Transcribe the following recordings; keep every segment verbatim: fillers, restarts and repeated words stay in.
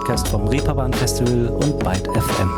Podcast vom Reeperbahn Festival und Byte F M.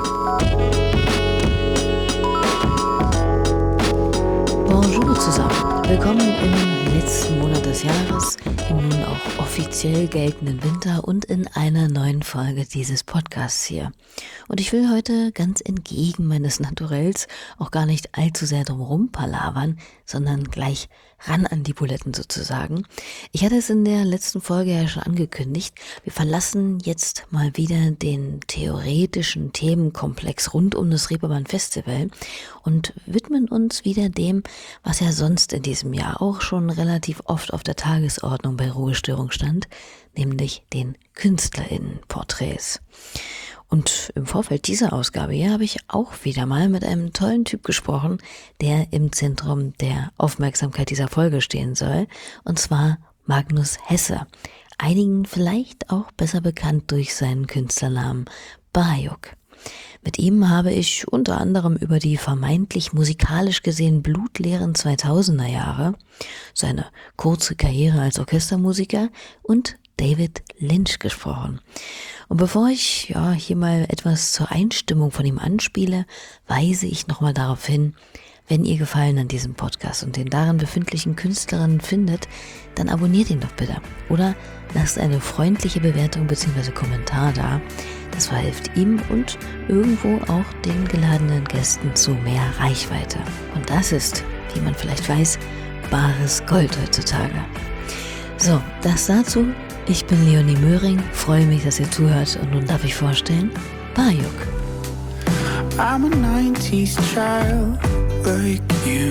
Bonjour zusammen. Willkommen im letzten Monat des Jahres, im nun auch offiziell geltenden Winter und in einer neuen Folge dieses Podcasts hier. Und ich will heute ganz entgegen meines Naturells auch gar nicht allzu sehr drumherum palavern, sondern gleich ran an die Buletten sozusagen. Ich hatte es in der letzten Folge ja schon angekündigt. Wir verlassen jetzt mal wieder den theoretischen Themenkomplex rund um das Reeperbahn Festival und widmen uns wieder dem, was ja sonst in diesem Jahr auch schon relativ oft auf der Tagesordnung bei Ruhestörung stand, nämlich den KünstlerInnen-Porträts. Und im Vorfeld dieser Ausgabe hier habe ich auch wieder mal mit einem tollen Typ gesprochen, der im Zentrum der Aufmerksamkeit dieser Folge stehen soll, und zwar Magnus Hesse, einigen vielleicht auch besser bekannt durch seinen Künstlernamen Bajuk. Mit ihm habe ich unter anderem über die vermeintlich musikalisch gesehen blutleeren zweitausender Jahre, seine kurze Karriere als Orchestermusiker und David Lynch gesprochen. Und bevor ich ja hier mal etwas zur Einstimmung von ihm anspiele, weise ich nochmal darauf hin, wenn ihr Gefallen an diesem Podcast und den darin befindlichen Künstlerinnen findet, dann abonniert ihn doch bitte. Oder lasst eine freundliche Bewertung bzw. Kommentar da. Das verhilft ihm und irgendwo auch den geladenen Gästen zu mehr Reichweite. Und das ist, wie man vielleicht weiß, bares Gold heutzutage. So, das dazu. Ich bin Leonie Möhring, freue mich, dass ihr zuhört, und nun darf ich vorstellen, Bajuk. I'm a nineties child like you.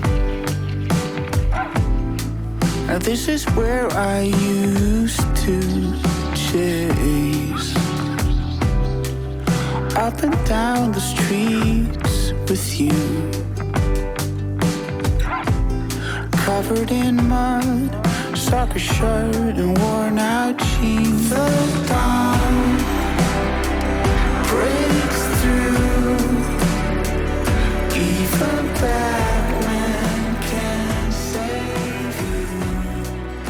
Now this is where I used to chase up and down the streets with you, covered in mud, soccer shirt and worn out jeans. The dawn breaks through, even Batman can save you.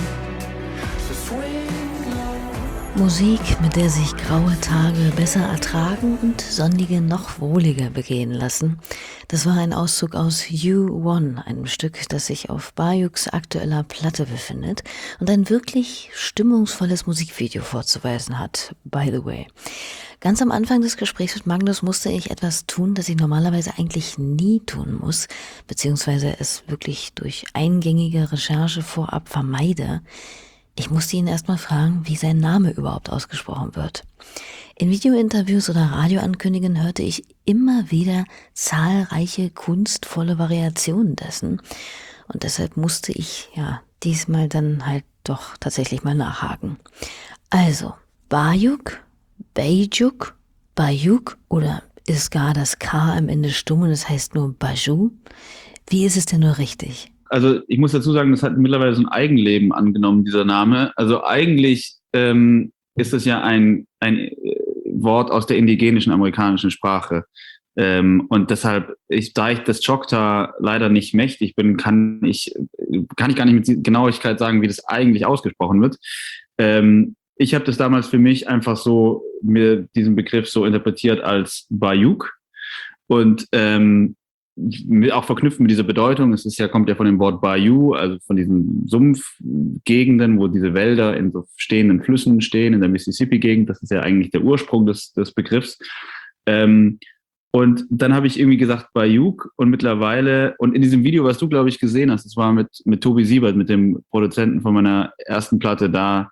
So swing low. Musik, mit der sich graue Tage besser ertragen und sonnige noch wohliger begehen lassen. Das war ein Auszug aus You One, einem Stück, das sich auf Bajuks aktueller Platte befindet und ein wirklich stimmungsvolles Musikvideo vorzuweisen hat, by the way. Ganz am Anfang des Gesprächs mit Magnus musste ich etwas tun, das ich normalerweise eigentlich nie tun muss, beziehungsweise es wirklich durch eingängige Recherche vorab vermeide. Ich musste ihn erstmal fragen, wie sein Name überhaupt ausgesprochen wird. In Videointerviews oder Radioankündigungen hörte ich immer wieder zahlreiche kunstvolle Variationen dessen. Und deshalb musste ich ja diesmal dann halt doch tatsächlich mal nachhaken. Also, Bajuk, Bajuk, Bajuk, oder ist gar das K am Ende stumm und es heißt nur Baju? Wie ist es denn nur richtig? Also ich muss dazu sagen, das hat mittlerweile so ein Eigenleben angenommen, dieser Name. Also eigentlich ähm, ist es ja ein, ein Wort aus der indigenischen amerikanischen Sprache. Ähm, und deshalb, ich, da ich das Choctaw leider nicht mächtig bin, kann ich, kann ich gar nicht mit Genauigkeit sagen, wie das eigentlich ausgesprochen wird. Ähm, ich habe das damals für mich einfach so, mir diesen Begriff so interpretiert als Bajuk. Und ähm, auch verknüpft mit dieser Bedeutung. Es ist ja, kommt ja von dem Wort Bayou, also von diesen Sumpfgegenden, wo diese Wälder in so stehenden Flüssen stehen, in der Mississippi-Gegend. Das ist ja eigentlich der Ursprung des, des Begriffs. Ähm, und dann habe ich irgendwie gesagt Bajuk, und mittlerweile, und in diesem Video, was du, glaube ich, gesehen hast, das war mit, mit Tobi Siebert, mit dem Produzenten von meiner ersten Platte, da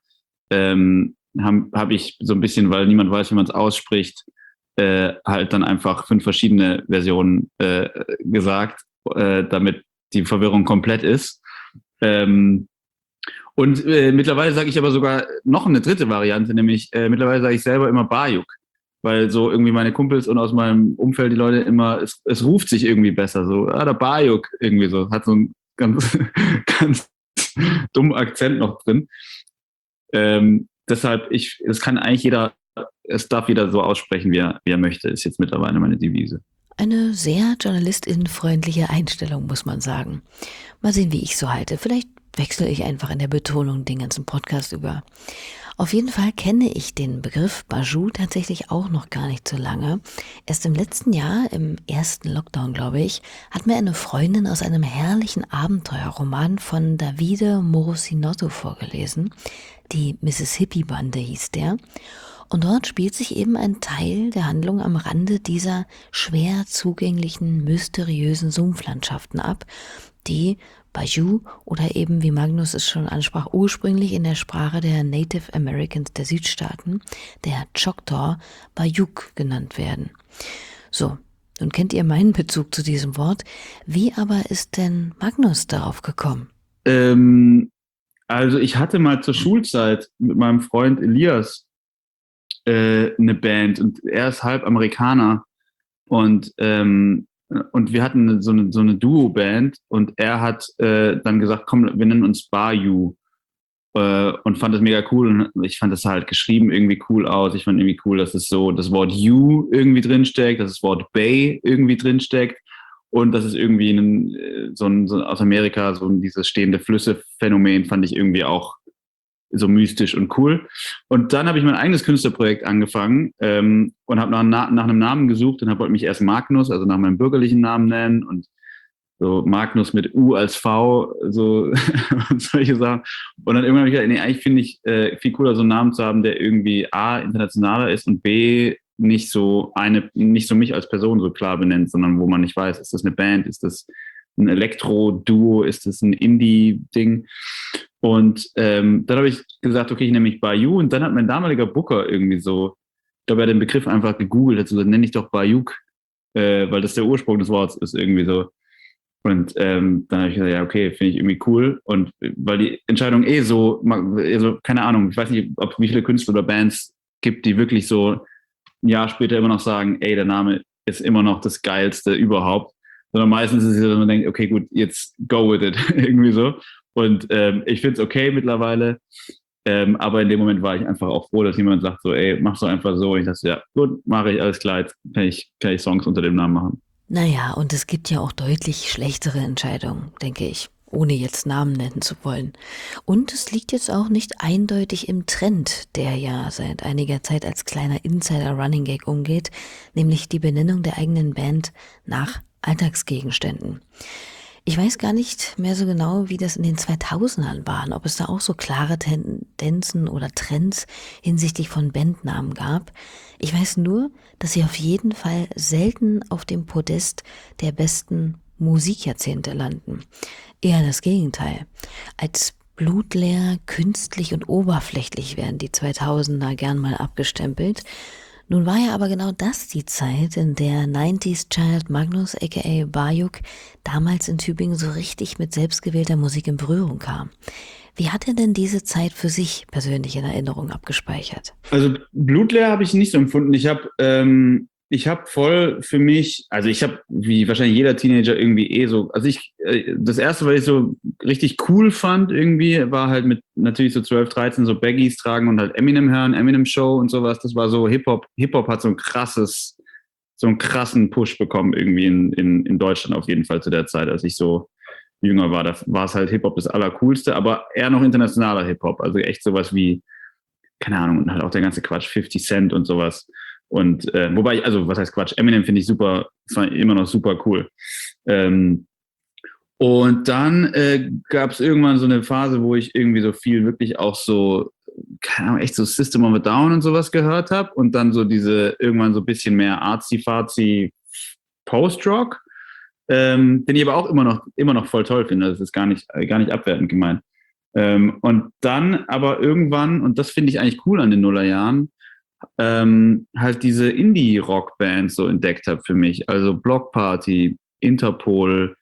ähm, habe hab ich so ein bisschen, weil niemand weiß, wie man es ausspricht, Äh, halt dann einfach fünf verschiedene Versionen äh, gesagt, äh, damit die Verwirrung komplett ist. Ähm, und äh, mittlerweile sage ich aber sogar noch eine dritte Variante, nämlich äh, mittlerweile sage ich selber immer Bajuk, weil so irgendwie meine Kumpels und aus meinem Umfeld die Leute immer, es, es ruft sich irgendwie besser, so, ah, der Bajuk, irgendwie so, hat so einen ganz, ganz dummen Akzent noch drin. Ähm, deshalb, ich, das kann eigentlich jeder, es darf jeder so aussprechen, wie er, wie er möchte, ist jetzt mittlerweile meine Devise. Eine sehr journalistinnenfreundliche Einstellung, muss man sagen. Mal sehen, wie ich so halte. Vielleicht wechsle ich einfach in der Betonung den ganzen Podcast über. Auf jeden Fall kenne ich den Begriff Bajou tatsächlich auch noch gar nicht so lange. Erst im letzten Jahr, im ersten Lockdown, glaube ich, hat mir eine Freundin aus einem herrlichen Abenteuerroman von Davide Morosinotto vorgelesen. Die Mississippi-Bande hieß der. Und dort spielt sich eben ein Teil der Handlung am Rande dieser schwer zugänglichen, mysteriösen Sumpflandschaften ab, die Bajau oder eben, wie Magnus es schon ansprach, ursprünglich in der Sprache der Native Americans der Südstaaten, der Choctaw, Bayuk genannt werden. So, nun kennt ihr meinen Bezug zu diesem Wort. Wie aber ist denn Magnus darauf gekommen? Ähm, also ich hatte mal zur Schulzeit mit meinem Freund Elias äh, eine Band und er ist halb Amerikaner und ähm, Und wir hatten so eine, so eine Duo-Band und er hat äh, dann gesagt, komm, wir nennen uns Bayou äh, und fand das mega cool. Und ich fand das halt geschrieben irgendwie cool aus. Ich fand irgendwie cool, dass es so das Wort You irgendwie drinsteckt, dass das Wort Bay irgendwie drinsteckt und dass es irgendwie einen, so, ein, so aus Amerika so dieses stehende Flüsse-Phänomen fand ich irgendwie auch so mystisch und cool. Und dann habe ich mein eigenes Künstlerprojekt angefangen ähm, und habe nach, nach einem Namen gesucht und habe wollte mich erst Magnus, also nach meinem bürgerlichen Namen nennen und so Magnus mit U als V, so und solche Sachen. Und dann irgendwann habe ich gedacht, nee, eigentlich finde ich äh, viel cooler, so einen Namen zu haben, der irgendwie A, internationaler ist und B, nicht so eine, nicht so mich als Person so klar benennt, sondern wo man nicht weiß, ist das eine Band, ist das ein Elektro-Duo, ist das ein Indie-Ding? Und ähm, dann habe ich gesagt, okay, ich nenne mich Bayou. Und dann hat mein damaliger Booker irgendwie so, ich glaube, er hat den Begriff einfach gegoogelt, hat so gesagt, nenne ich doch Bayouk, äh, weil das der Ursprung des Wortes ist irgendwie so. Und ähm, dann habe ich gesagt, ja, okay, finde ich irgendwie cool. Und weil die Entscheidung eh so, also keine Ahnung, ich weiß nicht, ob wie viele Künstler oder Bands gibt, die wirklich so ein Jahr später immer noch sagen, ey, der Name ist immer noch das Geilste überhaupt. Sondern meistens ist es so, dass man denkt, okay, gut, jetzt go with it, irgendwie so. Und ähm, ich finde es okay mittlerweile, ähm, aber in dem Moment war ich einfach auch froh, dass jemand sagt so, ey, mach's doch einfach so. Und ich dachte, ja, gut, mache ich, alles klar, jetzt kann ich, kann ich Songs unter dem Namen machen. Naja, und es gibt ja auch deutlich schlechtere Entscheidungen, denke ich, ohne jetzt Namen nennen zu wollen. Und es liegt jetzt auch nicht eindeutig im Trend, der ja seit einiger Zeit als kleiner Insider-Running-Gag umgeht, nämlich die Benennung der eigenen Band nach Alltagsgegenständen. Ich weiß gar nicht mehr so genau, wie das in den zweitausendern war, ob es da auch so klare Tendenzen oder Trends hinsichtlich von Bandnamen gab. Ich weiß nur, dass sie auf jeden Fall selten auf dem Podest der besten Musikjahrzehnte landen. Eher das Gegenteil. Als blutleer, künstlich und oberflächlich werden die zweitausender gern mal abgestempelt. Nun war ja aber genau das die Zeit, in der neunziger Child Magnus aka Bayuk damals in Tübingen so richtig mit selbstgewählter Musik in Berührung kam. Wie hat er denn diese Zeit für sich persönlich in Erinnerung abgespeichert? Also blutleer habe ich nicht so empfunden. Ich habe ähm, ich habe voll für mich, also ich habe wie wahrscheinlich jeder Teenager irgendwie eh so, also ich, äh, das erste, was ich so richtig cool fand irgendwie, war halt mit natürlich so zwölf, dreizehn so Baggies tragen und halt Eminem hören, Eminem Show und sowas. Das war so Hip-Hop. Hip-Hop hat so ein krasses, so einen krassen Push bekommen irgendwie in, in, in Deutschland auf jeden Fall zu der Zeit, als ich so jünger war. Da war es halt Hip-Hop das Allercoolste, aber eher noch internationaler Hip-Hop. Also echt sowas wie, keine Ahnung, und halt auch der ganze Quatsch, fifty Cent und sowas. Und äh, wobei, ich, also was heißt Quatsch, Eminem finde ich super, das war immer noch super cool. Ähm, und dann äh, gab es irgendwann so eine Phase, wo ich irgendwie so viel wirklich auch so, keine Ahnung, echt so System of a Down und sowas gehört habe und dann so diese, irgendwann so ein bisschen mehr artsy-fartsy Post-Rock, ähm, den ich aber auch immer noch, immer noch voll toll finde, das ist gar nicht, gar nicht abwertend gemeint. Ähm, und dann aber irgendwann, und das finde ich eigentlich cool an den Nullerjahren, ähm, halt diese Indie-Rock-Bands so entdeckt habe für mich. Also Block Party, Interpol,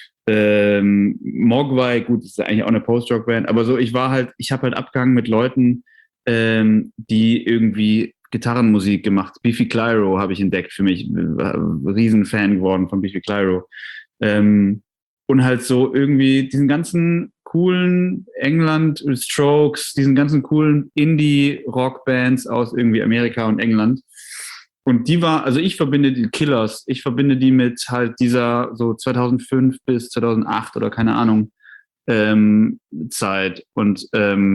ähm, Mogwai, gut, das ist eigentlich auch eine Post-Rock-Band, aber so, ich war halt, ich habe halt abgehangen mit Leuten, ähm, die irgendwie Gitarrenmusik gemacht. Biffy Clyro habe ich entdeckt für mich, Riesenfan geworden von Biffy Clyro. Ähm, und halt so irgendwie diesen ganzen coolen England, Strokes, diesen ganzen coolen Indie-Rock-Bands aus irgendwie Amerika und England. Und die war, also ich verbinde die Killers, ich verbinde die mit halt dieser so zweitausendfünf bis zweitausendacht oder keine Ahnung ähm, Zeit. Und ähm,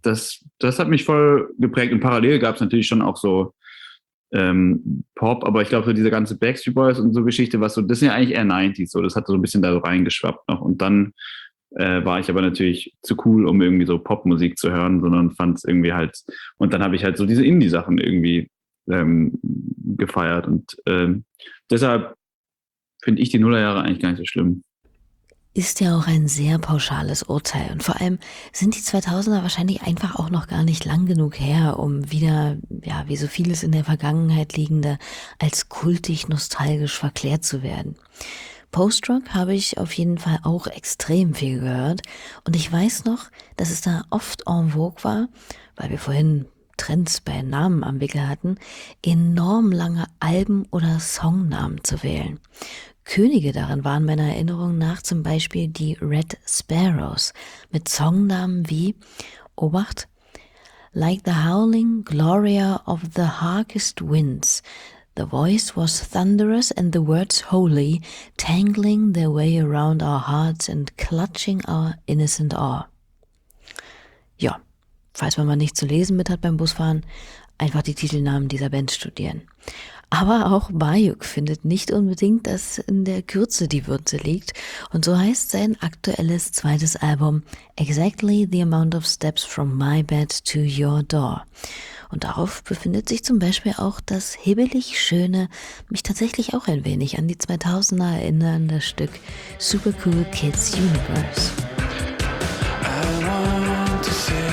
das, das hat mich voll geprägt. Und parallel gab es natürlich schon auch so ähm, Pop, aber ich glaube, so diese ganze Backstreet Boys und so Geschichte, was so, das sind ja eigentlich eher neunziger, so, das hat so ein bisschen da so reingeschwappt noch. Und dann äh, war ich aber natürlich zu cool, um irgendwie so Popmusik zu hören, sondern fand es irgendwie halt, und dann habe ich halt so diese Indie-Sachen irgendwie ähm, gefeiert. Und ähm, deshalb finde ich die Nullerjahre eigentlich gar nicht so schlimm. Ist ja auch ein sehr pauschales Urteil. Und vor allem sind die zweitausender wahrscheinlich einfach auch noch gar nicht lang genug her, um wieder, ja, wie so vieles in der Vergangenheit liegende, als kultig nostalgisch verklärt zu werden. Post-Rock habe ich auf jeden Fall auch extrem viel gehört. Und ich weiß noch, dass es da oft en vogue war, weil wir vorhin Trends bei Namen am Wickel hatten, enorm lange Alben oder Songnamen zu wählen. Könige darin waren meiner Erinnerung nach zum Beispiel die Red Sparrows mit Songnamen wie, Obacht, Like the Howling Gloria of the Harkest Winds, the voice was thunderous and the words holy, tangling their way around our hearts and clutching our innocent awe. Ja, falls man mal nichts zu lesen mit hat beim Busfahren, einfach die Titelnamen dieser Band studieren. Aber auch Bayuk findet nicht unbedingt, dass in der Kürze die Würze liegt. Und so heißt sein aktuelles zweites Album Exactly the Amount of Steps from My Bed to Your Door. Und darauf befindet sich zum Beispiel auch das hibbelig schöne, mich tatsächlich auch ein wenig an die zweitausender erinnernde Stück Super Cool Kids Universe. I want to say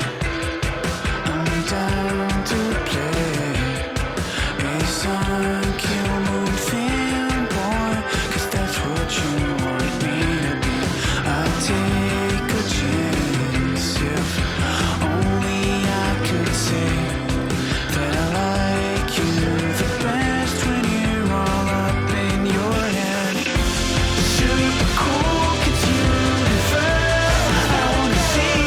I'm down to play a song, kill moon fanboy, 'cause that's what you want me to be. I'll take a chance if only I could say that I like you the best when you're all up in your head. Super cool kids universe, I wanna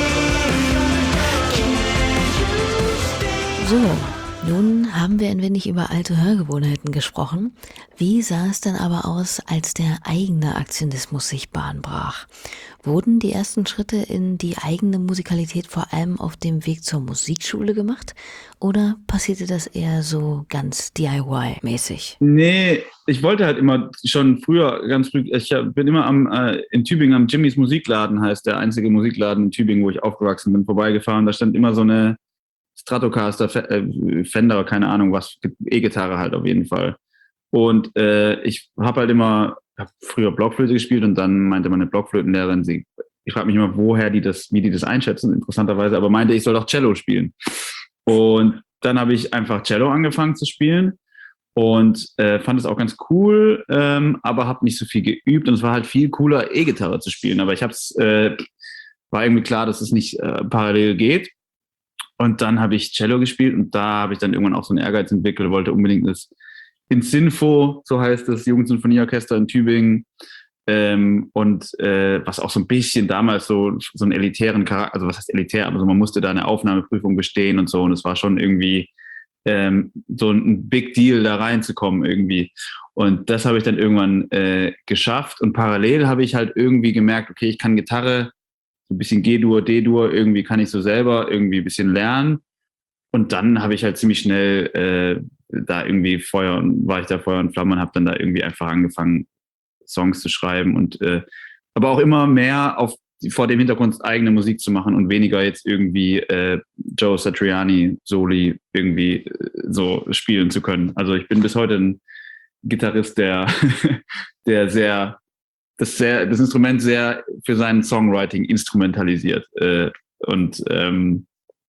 see. Can you stay? So, nun haben wir ein wenig über alte Hörgewohnheiten gesprochen. Wie sah es denn aber aus, als der eigene Aktionismus sich Bahn brach? Wurden die ersten Schritte in die eigene Musikalität vor allem auf dem Weg zur Musikschule gemacht? Oder passierte das eher so ganz D I Y-mäßig? Nee, ich wollte halt immer schon früher, ganz früh, ich bin immer am, äh, in Tübingen am Jimmys Musikladen, heißt der einzige Musikladen in Tübingen, wo ich aufgewachsen bin, vorbeigefahren. Da stand immer so eine Stratocaster, Fender, keine Ahnung was, E-Gitarre halt auf jeden Fall. Und äh, ich habe halt immer, hab früher Blockflöte gespielt und dann meinte meine Blockflötenlehrerin, sie, ich frage mich immer, woher die das, wie die das einschätzen, interessanterweise, aber meinte, ich soll doch Cello spielen. Und dann habe ich einfach Cello angefangen zu spielen und äh, fand es auch ganz cool, ähm, aber habe nicht so viel geübt und es war halt viel cooler, E-Gitarre zu spielen. Aber ich habe es, äh, war irgendwie klar, dass es nicht äh, parallel geht. Und dann habe ich Cello gespielt und da habe ich dann irgendwann auch so einen Ehrgeiz entwickelt, wollte unbedingt das ins Sinfo, so heißt das, Jugendsinfonieorchester in Tübingen. Ähm, und äh, was auch so ein bisschen damals so, so einen elitären Charakter, also was heißt elitär, aber so, man musste da eine Aufnahmeprüfung bestehen und so. Und es war schon irgendwie ähm, so ein Big Deal, da reinzukommen irgendwie. Und das habe ich dann irgendwann äh, geschafft. Und parallel habe ich halt irgendwie gemerkt, okay, ich kann Gitarre, so ein bisschen G-Dur, D-Dur, irgendwie kann ich so selber irgendwie ein bisschen lernen. Und dann habe ich halt ziemlich schnell äh, da irgendwie Feuer und war ich da Feuer und Flamme und habe dann da irgendwie einfach angefangen, Songs zu schreiben und äh, aber auch immer mehr auf vor dem Hintergrund eigene Musik zu machen und weniger jetzt irgendwie äh, Joe Satriani Soli irgendwie äh, so spielen zu können. Also ich bin bis heute ein Gitarrist, der der sehr das sehr das Instrument sehr für sein Songwriting instrumentalisiert äh, und ähm,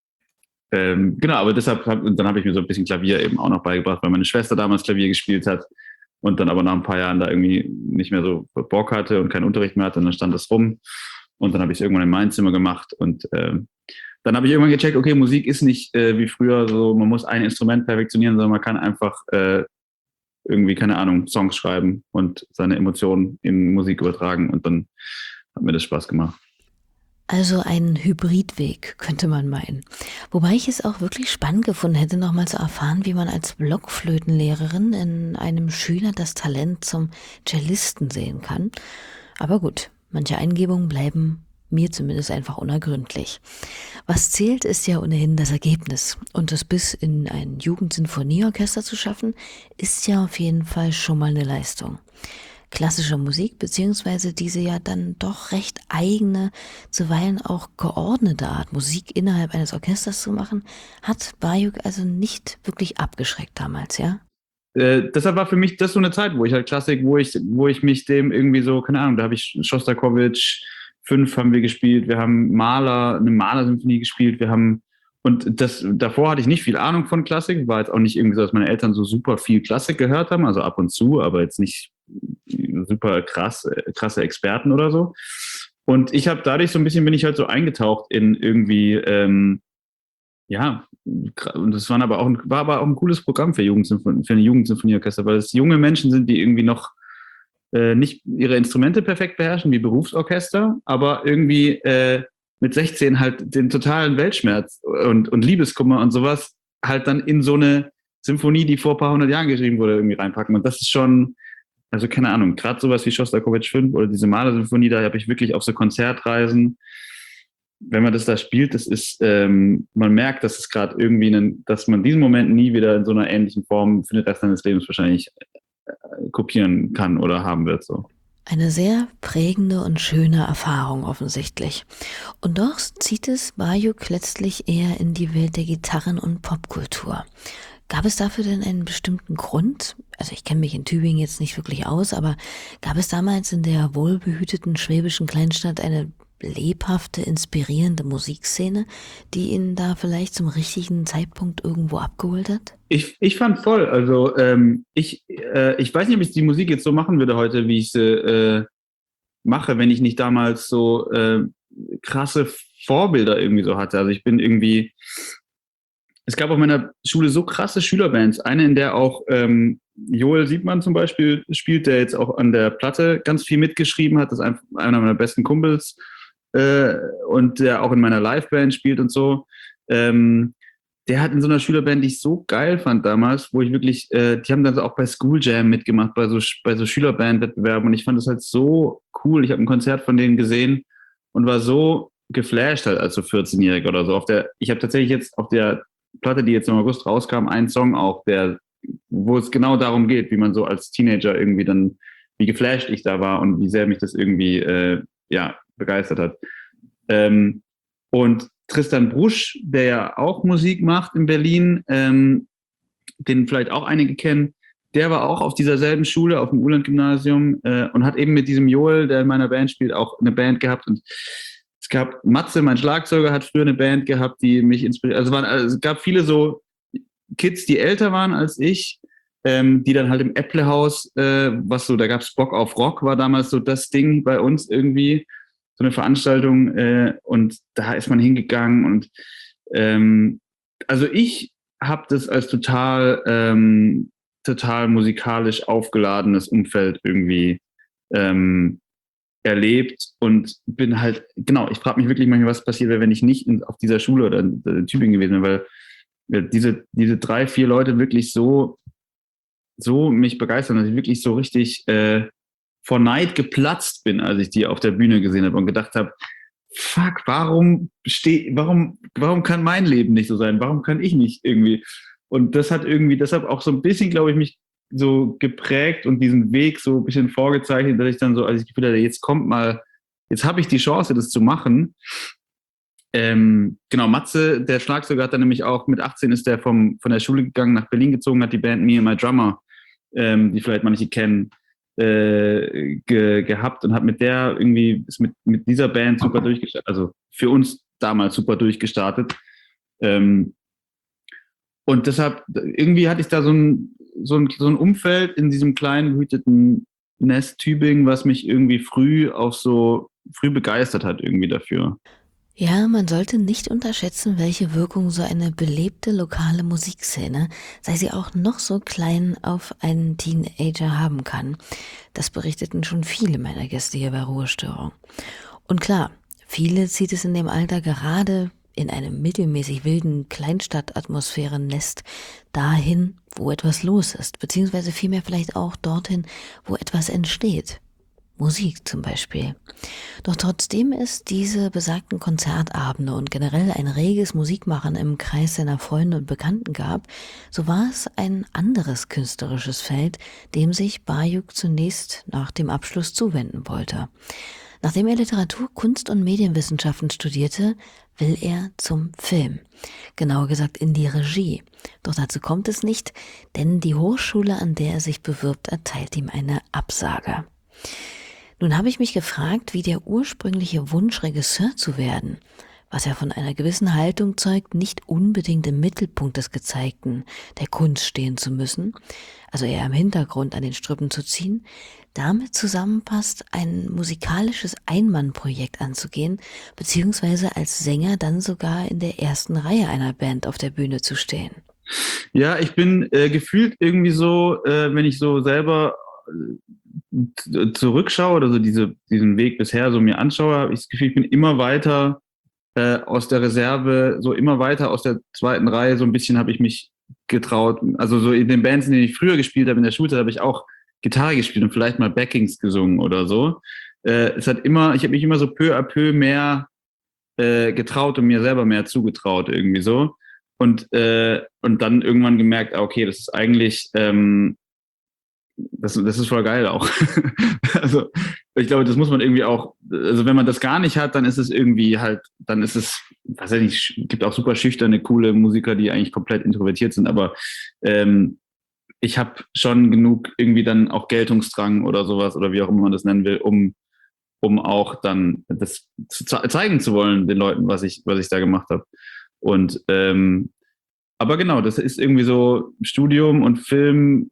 ähm, genau, aber deshalb hab, dann habe ich mir so ein bisschen Klavier eben auch noch beigebracht, weil meine Schwester damals Klavier gespielt hat und dann aber nach ein paar Jahren da irgendwie nicht mehr so Bock hatte und keinen Unterricht mehr hatte und dann stand das rum und dann habe ich es irgendwann in mein Zimmer gemacht und ähm, dann habe ich irgendwann gecheckt, okay, Musik ist nicht äh, wie früher so, man muss ein Instrument perfektionieren, sondern man kann einfach äh, irgendwie, keine Ahnung, Songs schreiben und seine Emotionen in Musik übertragen und dann hat mir das Spaß gemacht. Also ein Hybridweg, könnte man meinen. Wobei ich es auch wirklich spannend gefunden hätte, nochmal zu erfahren, wie man als Blockflötenlehrerin in einem Schüler das Talent zum Cellisten sehen kann. Aber gut, manche Eingebungen bleiben Mir zumindest einfach unergründlich. Was zählt, ist ja ohnehin das Ergebnis. Und das bis in ein Jugendsinfonieorchester zu schaffen, ist ja auf jeden Fall schon mal eine Leistung. Klassische Musik, beziehungsweise diese ja dann doch recht eigene, zuweilen auch geordnete Art, Musik innerhalb eines Orchesters zu machen, hat Bayuk also nicht wirklich abgeschreckt damals, ja? Äh, deshalb war für mich das so eine Zeit, wo ich halt Klassik, wo ich, wo ich mich dem irgendwie so, keine Ahnung, da habe ich Schostakowitsch, fünf haben wir gespielt, wir haben Mahler, eine Mahler-Symphonie gespielt, wir haben, und das, davor hatte ich nicht viel Ahnung von Klassik, war jetzt auch nicht irgendwie so, dass meine Eltern so super viel Klassik gehört haben, also ab und zu, aber jetzt nicht super krass, krasse Experten oder so. Und ich habe dadurch so ein bisschen, bin ich halt so eingetaucht in irgendwie, ähm, ja, und das waren aber auch ein, war aber auch ein cooles Programm für, Jugendsymphonie, für eine Jugendsymphonieorchester, weil es junge Menschen sind, die irgendwie noch äh, nicht ihre Instrumente perfekt beherrschen, wie Berufsorchester, aber irgendwie äh, mit sechzehn halt den totalen Weltschmerz und, und Liebeskummer und sowas halt dann in so eine Symphonie, die vor ein paar hundert Jahren geschrieben wurde, irgendwie reinpacken. Und das ist schon, also keine Ahnung, gerade sowas wie Schostakowitsch fünf oder diese Mahler-Symphonie, da habe ich wirklich auf so Konzertreisen, wenn man das da spielt, das ist, ähm, man merkt, dass es gerade irgendwie, einen, dass man diesen Moment nie wieder in so einer ähnlichen Form für den Rest seines Lebens wahrscheinlich äh, kopieren kann oder haben wird, so. Eine sehr prägende und schöne Erfahrung offensichtlich. Und doch zieht es Bayuk letztlich eher in die Welt der Gitarren- und Popkultur. Gab es dafür denn einen bestimmten Grund? Also ich kenne mich in Tübingen jetzt nicht wirklich aus, aber gab es damals in der wohlbehüteten schwäbischen Kleinstadt eine lebhafte, inspirierende Musikszene, die ihn da vielleicht zum richtigen Zeitpunkt irgendwo abgeholt hat? Ich, ich fand voll, also ähm, ich, äh, ich weiß nicht, ob ich die Musik jetzt so machen würde heute, wie ich sie äh, mache, wenn ich nicht damals so äh, krasse Vorbilder irgendwie so hatte. Also ich bin irgendwie, es gab auf meiner Schule so krasse Schülerbands, eine, in der auch ähm, Joel Siebmann zum Beispiel spielt, der jetzt auch an der Platte ganz viel mitgeschrieben hat, das ist einer meiner besten Kumpels äh, und der auch in meiner Liveband spielt und so. Ähm, der hat in so einer Schülerband, die ich so geil fand damals, wo ich wirklich, äh, die haben dann auch bei School Jam mitgemacht, bei so, bei so Schülerbandwettbewerben und ich fand das halt so cool. Ich habe ein Konzert von denen gesehen und war so geflasht halt als so vierzehnjähriger oder so. Auf der, ich habe tatsächlich jetzt auf der Platte, die jetzt im August rauskam, einen Song auch, der, wo es genau darum geht, wie man so als Teenager irgendwie dann, wie geflasht ich da war und wie sehr mich das irgendwie, äh, ja, begeistert hat. Ähm, und Tristan Brusch, der ja auch Musik macht in Berlin, ähm, den vielleicht auch einige kennen, der war auch auf dieser selben Schule, auf dem Uhland-Gymnasium äh, und hat eben mit diesem Joel, der in meiner Band spielt, auch eine Band gehabt und es gab Matze, mein Schlagzeuger, hat früher eine Band gehabt, die mich inspiriert. Also, waren, also es gab viele so Kids, die älter waren als ich, ähm, die dann halt im Äpplehaus, äh, was so, da gab es Bock auf Rock, war damals so das Ding bei uns irgendwie, so eine Veranstaltung äh, und da ist man hingegangen und ähm, also ich habe das als total, ähm, total musikalisch aufgeladenes Umfeld irgendwie ähm, erlebt und bin halt, genau, ich frage mich wirklich manchmal, was passiert wäre, wenn ich nicht in, auf dieser Schule oder in, in Tübingen gewesen wäre, weil diese, diese drei, vier Leute wirklich so, so mich begeistern, dass ich wirklich so richtig äh, vor Neid geplatzt bin, als ich die auf der Bühne gesehen habe und gedacht habe, fuck, warum steh, warum, warum kann mein Leben nicht so sein? Warum kann ich nicht irgendwie? Und das hat irgendwie, deshalb auch so ein bisschen, glaube ich, mich so geprägt und diesen Weg so ein bisschen vorgezeichnet, dass ich dann so, als ich gefühlt hatte, jetzt kommt mal, jetzt habe ich die Chance, das zu machen. Ähm, genau, Matze, der Schlagzeuger, hat dann nämlich auch mit achtzehn ist der vom, von der Schule gegangen, nach Berlin gezogen, hat die Band Me and My Drummer, ähm, die vielleicht manche kennen, äh, ge, gehabt und hat mit der irgendwie, ist mit, mit dieser Band super durchgestartet, also für uns damals super durchgestartet. Ähm, und deshalb, irgendwie hatte ich da so ein, so ein, so ein Umfeld in diesem kleinen, behüteten Nest Tübingen, was mich irgendwie früh auch so, früh begeistert hat irgendwie dafür. Ja, man sollte nicht unterschätzen, welche Wirkung so eine belebte lokale Musikszene, sei sie auch noch so klein, auf einen Teenager haben kann. Das berichteten schon viele meiner Gäste hier bei Ruhestörung. Und klar, viele zieht es in dem Alter gerade in einem mittelmäßig wilden Kleinstadtatmosphären-Nest dahin, wo etwas los ist, beziehungsweise vielmehr vielleicht auch dorthin, wo etwas entsteht. Musik zum Beispiel. Doch trotzdem es diese besagten Konzertabende und generell ein reges Musikmachen im Kreis seiner Freunde und Bekannten gab, so war es ein anderes künstlerisches Feld, dem sich Bayuk zunächst nach dem Abschluss zuwenden wollte. Nachdem er Literatur, Kunst und Medienwissenschaften studierte, will er zum Film. Genauer gesagt in die Regie. Doch dazu kommt es nicht, denn die Hochschule, an der er sich bewirbt, erteilt ihm eine Absage. Nun habe ich mich gefragt, wie der ursprüngliche Wunsch, Regisseur zu werden, was ja von einer gewissen Haltung zeugt, nicht unbedingt im Mittelpunkt des Gezeigten, der Kunst stehen zu müssen, also eher im Hintergrund an den Strippen zu ziehen, damit zusammenpasst, ein musikalisches Einmannprojekt anzugehen, beziehungsweise als Sänger dann sogar in der ersten Reihe einer Band auf der Bühne zu stehen. Ja, ich bin äh, gefühlt irgendwie so, äh, wenn ich so selber äh, zurückschaue oder so diese, diesen Weg bisher so mir anschaue, habe ich das Gefühl, ich bin immer weiter äh, aus der Reserve, so immer weiter aus der zweiten Reihe, so ein bisschen habe ich mich getraut. Also so in den Bands, in denen ich früher gespielt habe, in der Schulzeit, habe ich auch Gitarre gespielt und vielleicht mal Backings gesungen oder so. Äh, es hat immer, ich habe mich immer so peu à peu mehr äh, getraut und mir selber mehr zugetraut irgendwie so. Und, äh, und dann irgendwann gemerkt, ah, okay, das ist eigentlich, ähm, das, das ist voll geil auch. Also ich glaube, das muss man irgendwie auch, also wenn man das gar nicht hat, dann ist es irgendwie halt, dann ist es, weiß ich nicht, gibt auch super schüchterne, coole Musiker, die eigentlich komplett introvertiert sind, aber ähm, ich habe schon genug irgendwie dann auch Geltungsdrang oder sowas oder wie auch immer man das nennen will, um, um auch dann das zu ze- zeigen zu wollen, den Leuten, was ich, was ich da gemacht habe. Und ähm, aber genau, das ist irgendwie so Studium und Film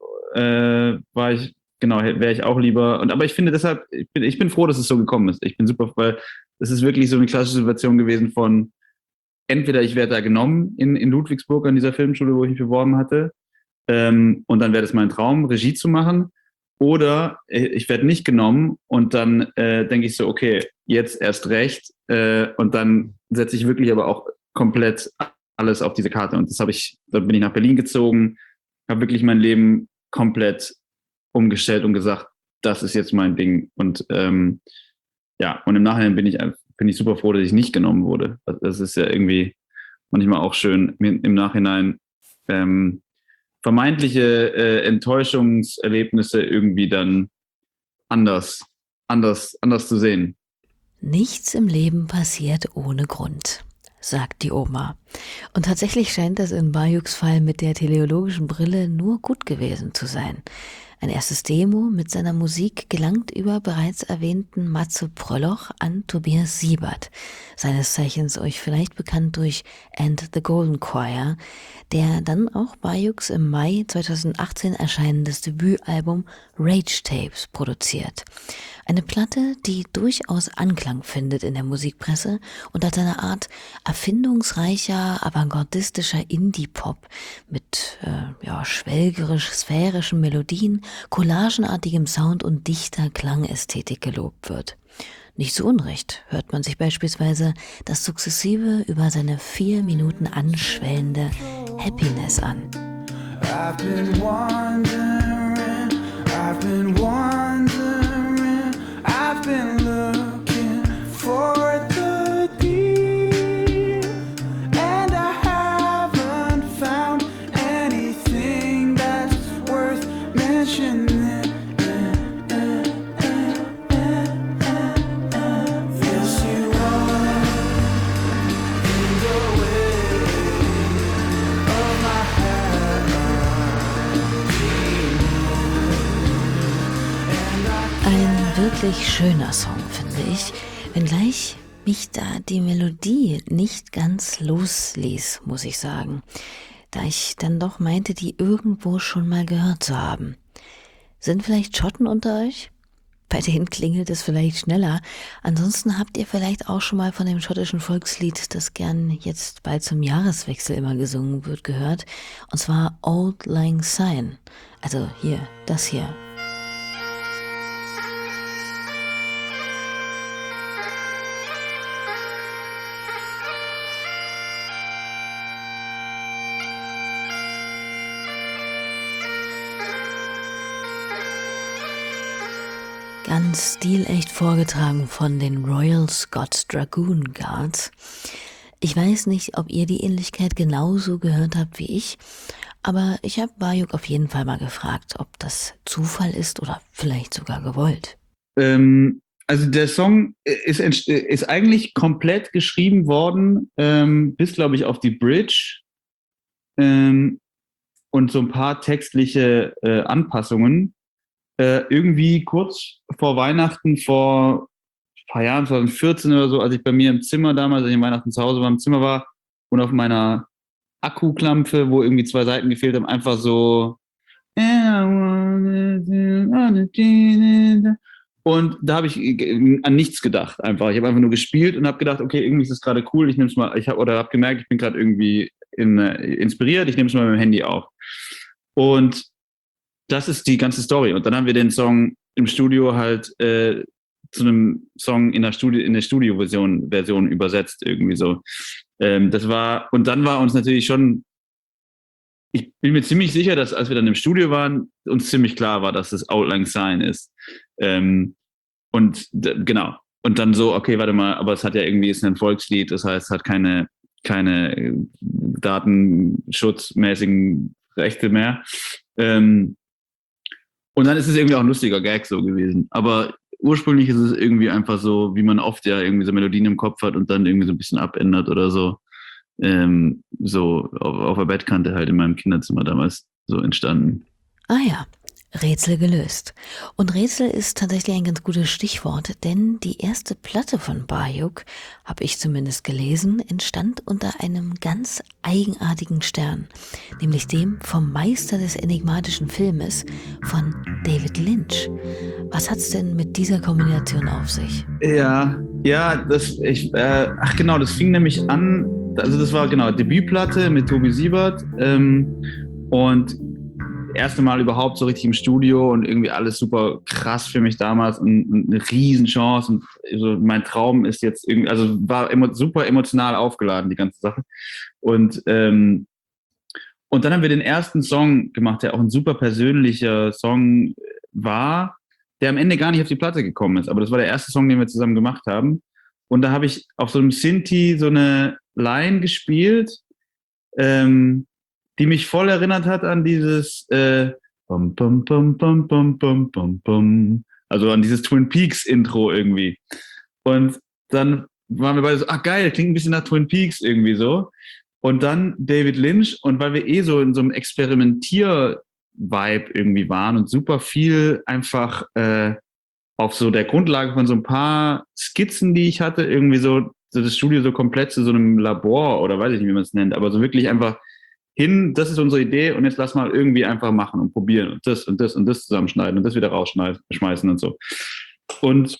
äh, war ich, genau, wäre ich auch lieber. Und aber ich finde deshalb, ich bin, ich bin froh, dass es so gekommen ist. Ich bin super, weil es ist wirklich so eine klassische Situation gewesen von entweder ich werde da genommen in, in Ludwigsburg an dieser Filmschule, wo ich mich beworben hatte, ähm, und dann wäre das mein Traum, Regie zu machen. Oder äh, ich werde nicht genommen und dann äh, denke ich so, okay, jetzt erst recht. Äh, und dann setze ich wirklich aber auch komplett alles auf diese Karte. Und das habe ich, dann bin ich nach Berlin gezogen, habe wirklich mein Leben komplett umgestellt und gesagt, das ist jetzt mein Ding. Und ähm, ja, und im Nachhinein bin ich, bin ich super froh, dass ich nicht genommen wurde. Das ist ja irgendwie manchmal auch schön, im Nachhinein ähm, vermeintliche äh, Enttäuschungserlebnisse irgendwie dann anders, anders, anders zu sehen. Nichts im Leben passiert ohne Grund, sagt die Oma. Und tatsächlich scheint das in Bayuks Fall mit der teleologischen Brille nur gut gewesen zu sein. Ein erstes Demo mit seiner Musik gelangt über bereits erwähnten Matze Prölloch an Tobias Siebert, seines Zeichens euch vielleicht bekannt durch And the Golden Choir, der dann auch Bayuks im Mai zweitausendachtzehn erscheinendes Debütalbum Rage Tapes produziert. Eine Platte, die durchaus Anklang findet in der Musikpresse und als eine Art erfindungsreicher, avantgardistischer Indie-Pop mit äh, ja, schwelgerisch-sphärischen Melodien, collagenartigem Sound und dichter Klangästhetik gelobt wird. Nicht so unrecht hört man sich beispielsweise das sukzessive über seine vier Minuten anschwellende Happiness an. I've been wondering, I've been wondering, I've been looking for the deal, and I haven't found anything that's worth mentioning. Yes, you are in the way of my heart. Ein wirklich schöner Song, finde ich, wenngleich mich da die Melodie nicht ganz losließ, muss ich sagen, da ich dann doch meinte, die irgendwo schon mal gehört zu haben. Sind vielleicht Schotten unter euch? Bei denen klingelt es vielleicht schneller. Ansonsten habt ihr vielleicht auch schon mal von dem schottischen Volkslied, das gern jetzt bald zum Jahreswechsel immer gesungen wird, gehört. Und zwar Auld Lang Syne. Also hier, das hier. ganz stilecht vorgetragen von den Royal Scots Dragoon Guards. Ich weiß nicht, ob ihr die Ähnlichkeit genauso gehört habt wie ich, aber ich habe Bayuk auf jeden Fall mal gefragt, ob das Zufall ist oder vielleicht sogar gewollt. Ähm, also der Song ist, ist eigentlich komplett geschrieben worden, ähm, bis, glaube ich, auf die Bridge ähm, und so ein paar textliche äh, Anpassungen. Äh, irgendwie kurz vor Weihnachten, vor ein paar Jahren, zwanzig vierzehn oder so, als ich bei mir im Zimmer damals, als ich Weihnachten zu Hause war, im Zimmer war und auf meiner Akkuklampe, wo irgendwie zwei Seiten gefehlt haben, einfach so und da habe ich an nichts gedacht einfach. Ich habe einfach nur gespielt und habe gedacht, okay, irgendwie ist das gerade cool, ich nehme es mal, ich habe oder habe gemerkt, ich bin gerade irgendwie in, äh, inspiriert, ich nehme es mal mit dem Handy auf. Und das ist die ganze Story. Und dann haben wir den Song im Studio halt äh, zu einem Song in der Studio, in der Studioversion Version übersetzt, irgendwie so. Ähm, das war, und dann war uns natürlich schon, ich bin mir ziemlich sicher, dass als wir dann im Studio waren, uns ziemlich klar war, dass das Auld Lang Syne ist. Ähm, und d- genau. Und dann so, okay, warte mal, aber es hat ja irgendwie, ist ein Volkslied, das heißt, es hat keine, keine äh, datenschutzmäßigen Rechte mehr. Ähm, und dann ist es irgendwie auch ein lustiger Gag so gewesen. Aber ursprünglich ist es irgendwie einfach so, wie man oft ja irgendwie so Melodien im Kopf hat und dann irgendwie so ein bisschen abändert oder so. Ähm, so auf, auf der Bettkante halt in meinem Kinderzimmer damals so entstanden. Ah ja, Rätsel gelöst. Und Rätsel ist tatsächlich ein ganz gutes Stichwort, denn die erste Platte von Bayuk, habe ich zumindest gelesen, entstand unter einem ganz eigenartigen Stern, nämlich dem vom Meister des enigmatischen Filmes von David Lynch. Was hat's denn mit dieser Kombination auf sich? Ja, ja, das, ich, äh, ach genau, das fing nämlich an, also das war genau Debütplatte mit Tobi Siebert ähm, und erste Mal überhaupt so richtig im Studio und irgendwie alles super krass für mich damals und, und eine Riesenchance und so mein Traum ist jetzt irgendwie, also war emo, super emotional aufgeladen, die ganze Sache. Und, ähm, und dann haben wir den ersten Song gemacht, der auch ein super persönlicher Song war, der am Ende gar nicht auf die Platte gekommen ist, aber das war der erste Song, den wir zusammen gemacht haben. Und da habe ich auf so einem Synthi so eine Line gespielt, ähm, die mich voll erinnert hat an dieses äh, bum, bum, bum, bum, bum, bum, bum, bum. Also an dieses Twin Peaks Intro irgendwie. Und dann waren wir beide so, ach geil, klingt ein bisschen nach Twin Peaks irgendwie so. Und dann David Lynch und weil wir eh so in so einem Experimentier-Vibe irgendwie waren und super viel einfach äh, auf so der Grundlage von so ein paar Skizzen, die ich hatte, irgendwie so, so das Studio so komplett zu so einem Labor oder weiß ich nicht, wie man es nennt, aber so wirklich einfach hin, das ist unsere Idee und jetzt lass mal irgendwie einfach machen und probieren und das und das und das zusammenschneiden und das wieder rausschmeißen und so. Und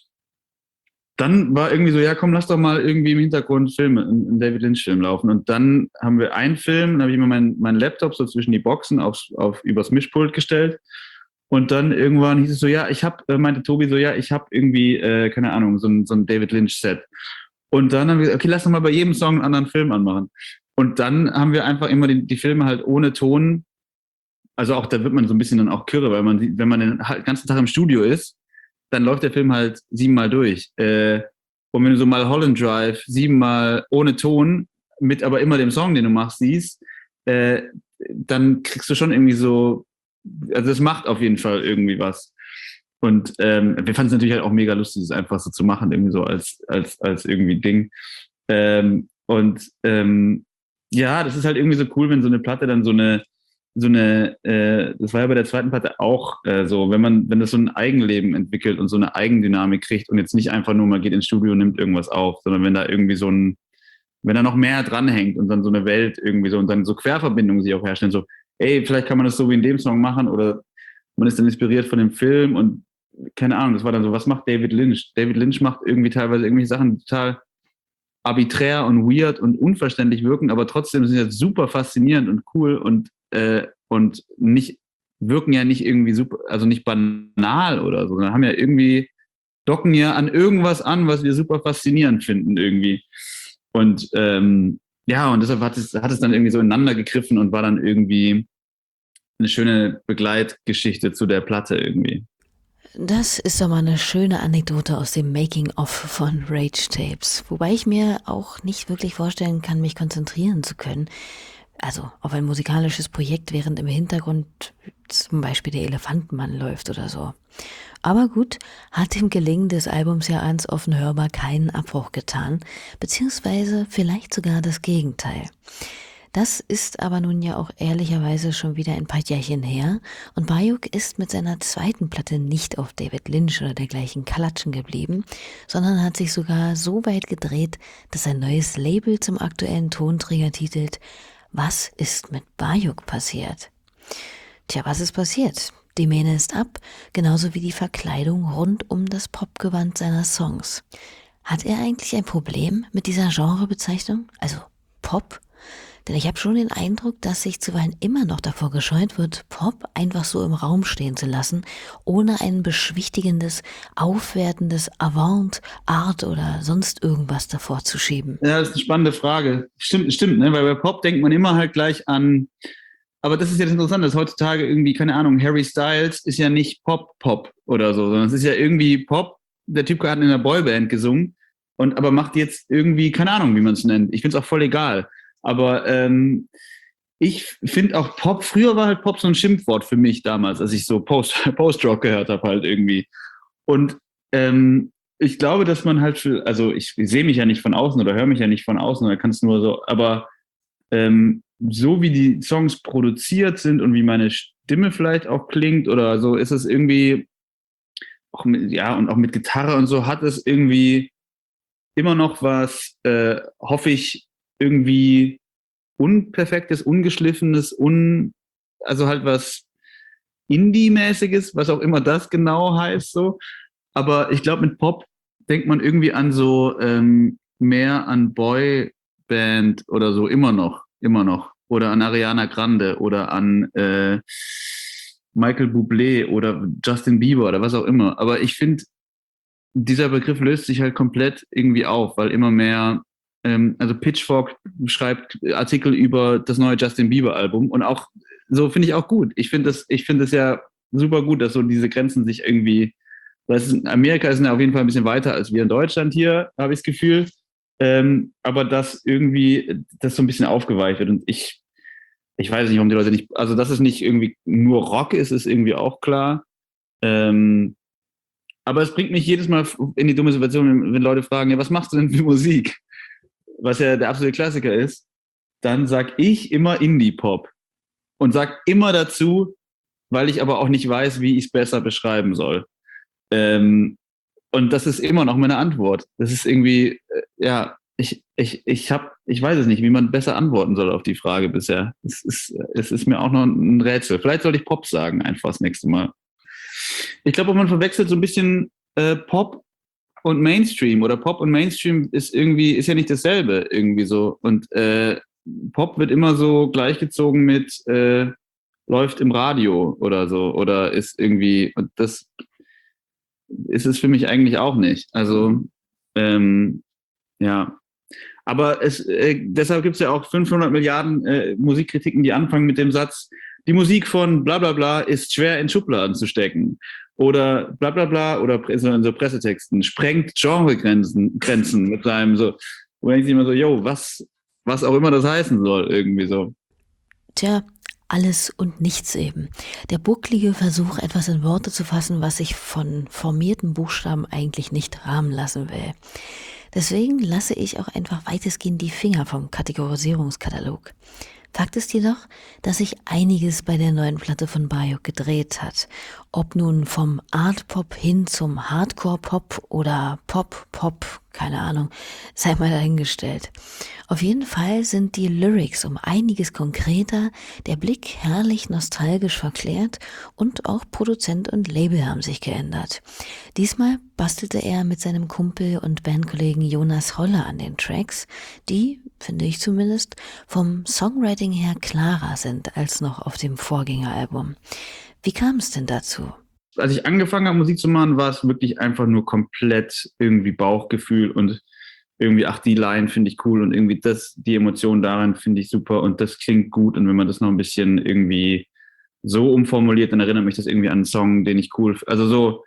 dann war irgendwie so, ja komm, lass doch mal irgendwie im Hintergrund Filme, einen David Lynch-Film laufen. Und dann haben wir einen Film, dann habe ich immer meinen mein Laptop so zwischen die Boxen aufs, auf, übers Mischpult gestellt. Und dann irgendwann hieß es so, ja, ich habe, meinte Tobi so, ja, ich habe irgendwie, äh, keine Ahnung, so ein, so ein David Lynch-Set. Und dann haben wir gesagt, okay, lass doch mal bei jedem Song einen anderen Film anmachen. Und dann haben wir einfach immer die, die Filme halt ohne Ton. Also auch, da wird man so ein bisschen dann auch kirre, weil man, wenn man den ganzen Tag im Studio ist, dann läuft der Film halt siebenmal durch. Äh, und wenn du so mal Holland Drive siebenmal ohne Ton, mit aber immer dem Song, den du machst, siehst, äh, dann kriegst du schon irgendwie so, also es macht auf jeden Fall irgendwie was. Und ähm, wir fanden es natürlich halt auch mega lustig, es einfach so zu machen, irgendwie so als, als, als irgendwie Ding. Ähm, und ähm, ja, das ist halt irgendwie so cool, wenn so eine Platte dann so eine, so eine, äh, das war ja bei der zweiten Platte auch äh, so, wenn man, wenn das so ein Eigenleben entwickelt und so eine Eigendynamik kriegt und jetzt nicht einfach nur mal geht ins Studio und nimmt irgendwas auf, sondern wenn da irgendwie so ein, wenn da noch mehr dranhängt und dann so eine Welt irgendwie so und dann so Querverbindungen sich auch herstellen, so, ey, vielleicht kann man das so wie in dem Song machen oder man ist dann inspiriert von dem Film und keine Ahnung, das war dann so, was macht David Lynch? David Lynch macht irgendwie teilweise irgendwelche Sachen total arbiträr und weird und unverständlich wirken, aber trotzdem sind sie super faszinierend und cool und, äh, und nicht, wirken ja nicht irgendwie super, also nicht banal oder so, sondern haben ja irgendwie, docken ja an irgendwas an, was wir super faszinierend finden irgendwie. Und ähm, ja, und deshalb hat es, hat es dann irgendwie so ineinander gegriffen und war dann irgendwie eine schöne Begleitgeschichte zu der Platte irgendwie. Das ist doch mal eine schöne Anekdote aus dem Making-of von Rage Tapes. Wobei ich mir auch nicht wirklich vorstellen kann, mich konzentrieren zu können. Also auf ein musikalisches Projekt, während im Hintergrund zum Beispiel der Elefantenmann läuft oder so. Aber gut, hat dem Gelingen des Albums ja ans offen hörbar keinen Abbruch getan, beziehungsweise vielleicht sogar das Gegenteil. Das ist aber nun ja auch ehrlicherweise schon wieder ein paar Jährchen her und Bayuk ist mit seiner zweiten Platte nicht auf David Lynch oder dergleichen Klatschen geblieben, sondern hat sich sogar so weit gedreht, dass sein neues Label zum aktuellen Tonträger titelt „Was ist mit Bayuk passiert?" Tja, was ist passiert? Die Mähne ist ab, genauso wie die Verkleidung rund um das Popgewand seiner Songs. Hat er eigentlich ein Problem mit dieser Genrebezeichnung, also Pop? Denn ich habe schon den Eindruck, dass sich zuweilen immer noch davor gescheut wird, Pop einfach so im Raum stehen zu lassen, ohne ein beschwichtigendes, aufwertendes Avant, Art oder sonst irgendwas davor zu schieben. Ja, das ist eine spannende Frage. Stimmt, stimmt, ne? Weil bei Pop denkt man immer halt gleich an, aber das ist ja das Interessante, dass heutzutage irgendwie, keine Ahnung, Harry Styles ist ja nicht Pop-Pop oder so, sondern es ist ja irgendwie Pop, der Typ hat in einer Boyband gesungen, und aber macht jetzt irgendwie, keine Ahnung, wie man es nennt. Ich finde es auch voll egal. Aber ähm, ich finde auch Pop, früher war halt Pop so ein Schimpfwort für mich damals, als ich so Post, Post-Rock gehört habe halt irgendwie. Und ähm, ich glaube, dass man halt, für, also ich, ich sehe mich ja nicht von außen oder höre mich ja nicht von außen, oder kann es nur so, aber ähm, so wie die Songs produziert sind und wie meine Stimme vielleicht auch klingt oder so, ist es irgendwie, auch mit, ja, und auch mit Gitarre und so, hat es irgendwie immer noch was, äh, hoffe ich, irgendwie unperfektes, ungeschliffenes, un, also halt was Indie-mäßiges, was auch immer das genau heißt, so. Aber ich glaube, mit Pop denkt man irgendwie an so ähm, mehr an Boyband oder so, immer noch, immer noch. Oder an Ariana Grande oder an äh, Michael Bublé oder Justin Bieber oder was auch immer. Aber ich finde, dieser Begriff löst sich halt komplett irgendwie auf, weil immer mehr, ähm, also Pitchfork schreibt Artikel über das neue Justin Bieber Album und auch so finde ich auch gut. Ich finde das, ich finde es ja super gut, dass so diese Grenzen sich irgendwie, weil es in Amerika ist ja auf jeden Fall ein bisschen weiter als wir in Deutschland hier, habe ich das Gefühl. Ähm, aber dass irgendwie das so ein bisschen aufgeweicht wird und ich, ich weiß nicht, warum die Leute nicht, also dass es nicht irgendwie nur Rock ist, ist irgendwie auch klar. Ähm, aber es bringt mich jedes Mal in die dumme Situation, wenn, wenn Leute fragen, ja, was machst du denn für Musik? Was ja der absolute Klassiker ist, dann sag ich immer Indie-Pop und sag immer dazu, weil ich aber auch nicht weiß, wie ich es besser beschreiben soll. Ähm, und das ist immer noch meine Antwort. Das ist irgendwie, äh, ja, ich, ich, ich hab, ich weiß es nicht, wie man besser antworten soll auf die Frage bisher. Es ist, es ist mir auch noch ein Rätsel. Vielleicht sollte ich Pop sagen, einfach das nächste Mal. Ich glaube, man verwechselt so ein bisschen äh, Pop und Mainstream, oder Pop und Mainstream ist irgendwie, ist ja nicht dasselbe irgendwie so. Und äh, Pop wird immer so gleichgezogen mit äh, läuft im Radio oder so, oder ist irgendwie, und das ist es für mich eigentlich auch nicht. Also, ähm, ja. Aber es, äh, deshalb gibt es ja auch fünfhundert Milliarden äh, Musikkritiken, die anfangen mit dem Satz, die Musik von bla bla bla ist schwer in Schubladen zu stecken. Oder bla bla bla, oder in so Pressetexten, sprengt Genregrenzen Grenzen mit seinem so, wo denke ich immer so, yo, was, was auch immer das heißen soll, irgendwie so. Tja, alles und nichts eben. Der bucklige Versuch, etwas in Worte zu fassen, was sich von formierten Buchstaben eigentlich nicht rahmen lassen will. Deswegen lasse ich auch einfach weitestgehend die Finger vom Kategorisierungskatalog. Fakt ist jedoch, dass sich einiges bei der neuen Platte von Bayuk gedreht hat. Ob nun vom Art-Pop hin zum Hardcore-Pop oder Pop-Pop, keine Ahnung, sei mal dahingestellt. Auf jeden Fall sind die Lyrics um einiges konkreter, der Blick herrlich nostalgisch verklärt und auch Produzent und Label haben sich geändert. Diesmal bastelte er mit seinem Kumpel und Bandkollegen Jonas Holler an den Tracks, die, finde ich zumindest, vom Songwriting her klarer sind als noch auf dem Vorgängeralbum. Wie kam es denn dazu? Als ich angefangen habe, Musik zu machen, war es wirklich einfach nur komplett irgendwie Bauchgefühl und irgendwie, ach, die Line finde ich cool und irgendwie das, die Emotion daran finde ich super und das klingt gut, und wenn man das noch ein bisschen irgendwie so umformuliert, dann erinnert mich das irgendwie an einen Song, den ich cool, also so,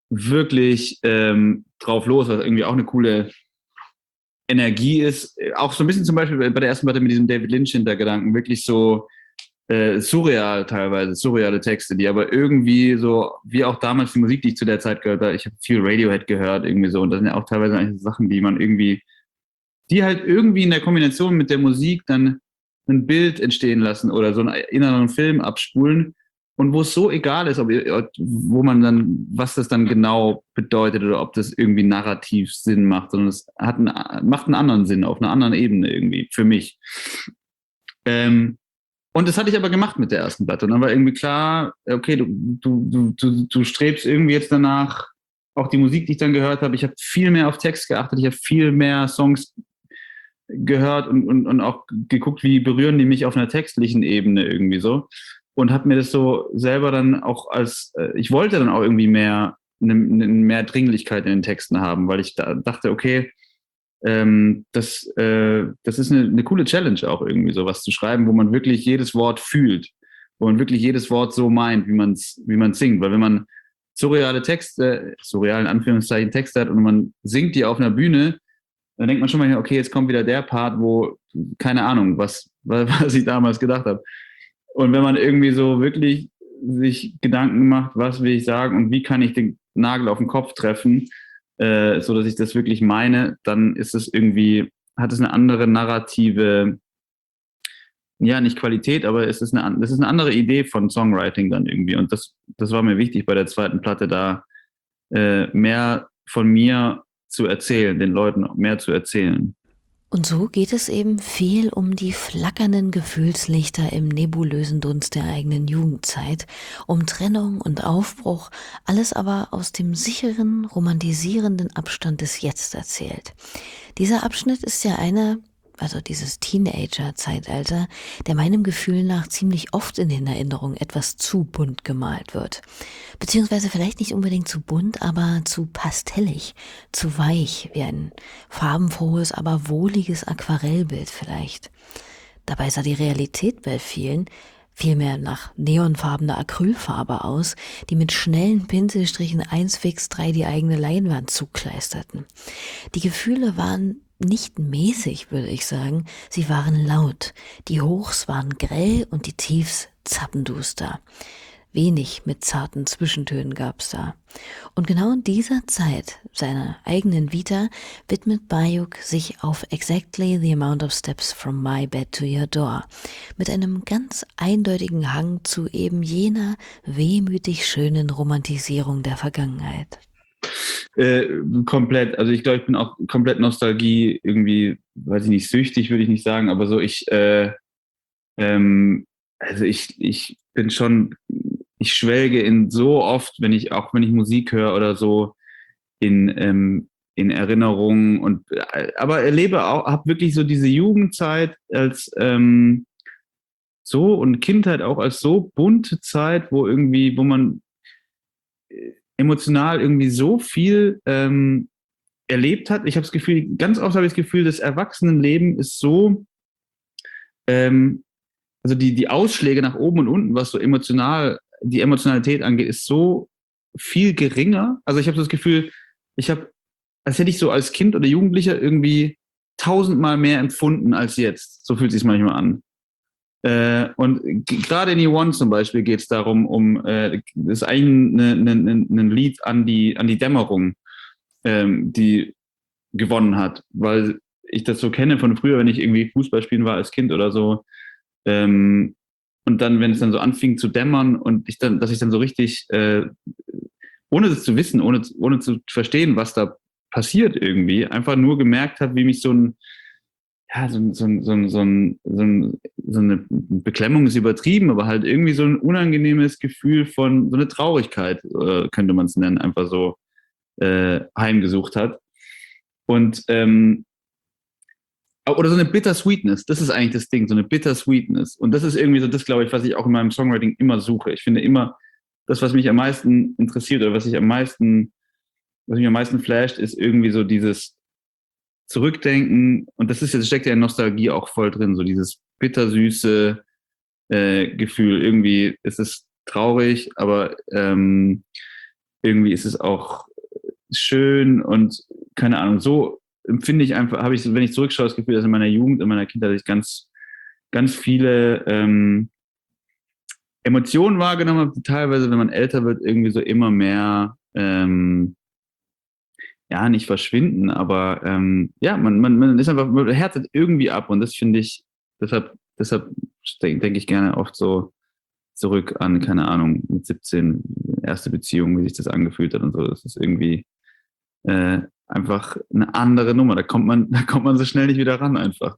wirklich ähm, drauf los, was irgendwie auch eine coole Energie ist. Auch so ein bisschen zum Beispiel bei der ersten Platte mit diesem David Lynch-Hintergedanken, wirklich so äh, surreal teilweise, surreale Texte, die aber irgendwie so, wie auch damals die Musik, die ich zu der Zeit gehört habe, ich habe viel Radiohead gehört, irgendwie so, und das sind ja auch teilweise eigentlich Sachen, die man irgendwie, die halt irgendwie in der Kombination mit der Musik dann ein Bild entstehen lassen oder so einen inneren Film abspulen und wo es so egal ist, ob, wo man dann, was das dann genau bedeutet oder ob das irgendwie narrativ Sinn macht, sondern es hat einen, macht einen anderen Sinn auf einer anderen Ebene irgendwie für mich. Ähm, und das hatte ich aber gemacht mit der ersten Platte. Und dann war irgendwie klar, okay, du, du, du, du strebst irgendwie jetzt danach, auch die Musik, die ich dann gehört habe, ich habe viel mehr auf Text geachtet, ich habe viel mehr Songs gehört und, und, und auch geguckt, wie berühren die mich auf einer textlichen Ebene irgendwie so. Und habe mir das so selber dann auch als, äh, ich wollte dann auch irgendwie mehr, ne, ne, mehr Dringlichkeit in den Texten haben, weil ich da dachte, okay, ähm, das, äh, das ist eine, eine coole Challenge auch irgendwie, sowas zu schreiben, wo man wirklich jedes Wort fühlt, wo man wirklich jedes Wort so meint, wie man es wie man singt. Weil wenn man surreale Texte, surrealen Anführungszeichen Texte hat und man singt die auf einer Bühne, dann denkt man schon mal, okay, jetzt kommt wieder der Part, wo, keine Ahnung, was, was ich damals gedacht habe. Und wenn man irgendwie so wirklich sich Gedanken macht, was will ich sagen und wie kann ich den Nagel auf den Kopf treffen, äh, so dass ich das wirklich meine, dann ist es irgendwie, hat es eine andere narrative, ja, nicht Qualität, aber es ist eine, das ist eine andere Idee von Songwriting dann irgendwie. Und das, das war mir wichtig bei der zweiten Platte, da äh, mehr von mir zu erzählen, den Leuten mehr zu erzählen. Und so geht es eben viel um die flackernden Gefühlslichter im nebulösen Dunst der eigenen Jugendzeit, um Trennung und Aufbruch, alles aber aus dem sicheren, romantisierenden Abstand des Jetzt erzählt. Dieser Abschnitt ist ja einer, also dieses Teenager-Zeitalter, der meinem Gefühl nach ziemlich oft in den Erinnerungen etwas zu bunt gemalt wird. Beziehungsweise vielleicht nicht unbedingt zu bunt, aber zu pastellig, zu weich, wie ein farbenfrohes, aber wohliges Aquarellbild vielleicht. Dabei sah die Realität bei vielen vielmehr nach neonfarbener Acrylfarbe aus, die mit schnellen Pinselstrichen eins fix drei die eigene Leinwand zukleisterten. Die Gefühle waren nicht mäßig, würde ich sagen, sie waren laut. Die Hochs waren grell und die Tiefs zappenduster. Wenig mit zarten Zwischentönen gab's da. Und genau in dieser Zeit, seiner eigenen Vita, widmet Bayuk sich auf Exactly the Amount of Steps from My Bed to Your Door, mit einem ganz eindeutigen Hang zu eben jener wehmütig schönen Romantisierung der Vergangenheit. Äh, komplett, also ich glaube, ich bin auch komplett Nostalgie, irgendwie, weiß ich nicht, süchtig würde ich nicht sagen, aber so ich, äh, ähm, also ich, ich bin schon, ich schwelge in so oft, wenn ich, auch wenn ich Musik höre oder so, in, ähm, in Erinnerungen und, aber erlebe auch, habe wirklich so diese Jugendzeit als, ähm, so und Kindheit auch als so bunte Zeit, wo irgendwie, wo man emotional irgendwie so viel ähm, erlebt hat. Ich habe das Gefühl, ganz oft habe ich das Gefühl, das Erwachsenenleben ist so, ähm, also die, die Ausschläge nach oben und unten, was so emotional, die Emotionalität angeht, ist so viel geringer. Also ich habe so das Gefühl, ich habe, als hätte ich so als Kind oder Jugendlicher irgendwie tausendmal mehr empfunden als jetzt. So fühlt es sich manchmal an. Äh, und gerade in E One zum Beispiel geht es darum, um äh, das ist eigentlich ein ne, ne, ne Lied an die, an die Dämmerung, ähm, die gewonnen hat, weil ich das so kenne von früher, wenn ich irgendwie Fußball spielen war als Kind oder so. Ähm, und dann, wenn es dann so anfing zu dämmern und ich dann, dass ich dann so richtig, äh, ohne es zu wissen, ohne, ohne zu verstehen, was da passiert irgendwie, einfach nur gemerkt habe, wie mich so ein ja, so, so, so, so, so, so eine Beklemmung ist übertrieben, aber halt irgendwie so ein unangenehmes Gefühl von, so eine Traurigkeit, äh, könnte man es nennen, einfach so äh, heimgesucht hat. Und, ähm, oder so eine Bittersweetness, das ist eigentlich das Ding, so eine Bittersweetness. Und das ist irgendwie so das, glaube ich, was ich auch in meinem Songwriting immer suche. Ich finde immer, das, was mich am meisten interessiert oder was ich am meisten, was mich am meisten flasht, ist irgendwie so dieses Zurückdenken, und das ist jetzt, steckt ja in Nostalgie auch voll drin, so dieses bittersüße äh, Gefühl. Irgendwie ist es traurig, aber ähm, irgendwie ist es auch schön und keine Ahnung, so empfinde ich einfach, habe ich, wenn ich zurückschaue, das Gefühl, dass in meiner Jugend, in meiner Kindheit ich ganz, ganz viele ähm, Emotionen wahrgenommen habe, die teilweise, wenn man älter wird, irgendwie so immer mehr ähm, ja, nicht verschwinden, aber ähm, ja, man, man, man ist einfach, man härtet irgendwie ab und das finde ich, deshalb, deshalb denke denk ich gerne oft so zurück an, keine Ahnung, mit siebzehn, erste Beziehung, wie sich das angefühlt hat und so. Das ist irgendwie äh, einfach eine andere Nummer. Da kommt man, da kommt man so schnell nicht wieder ran einfach.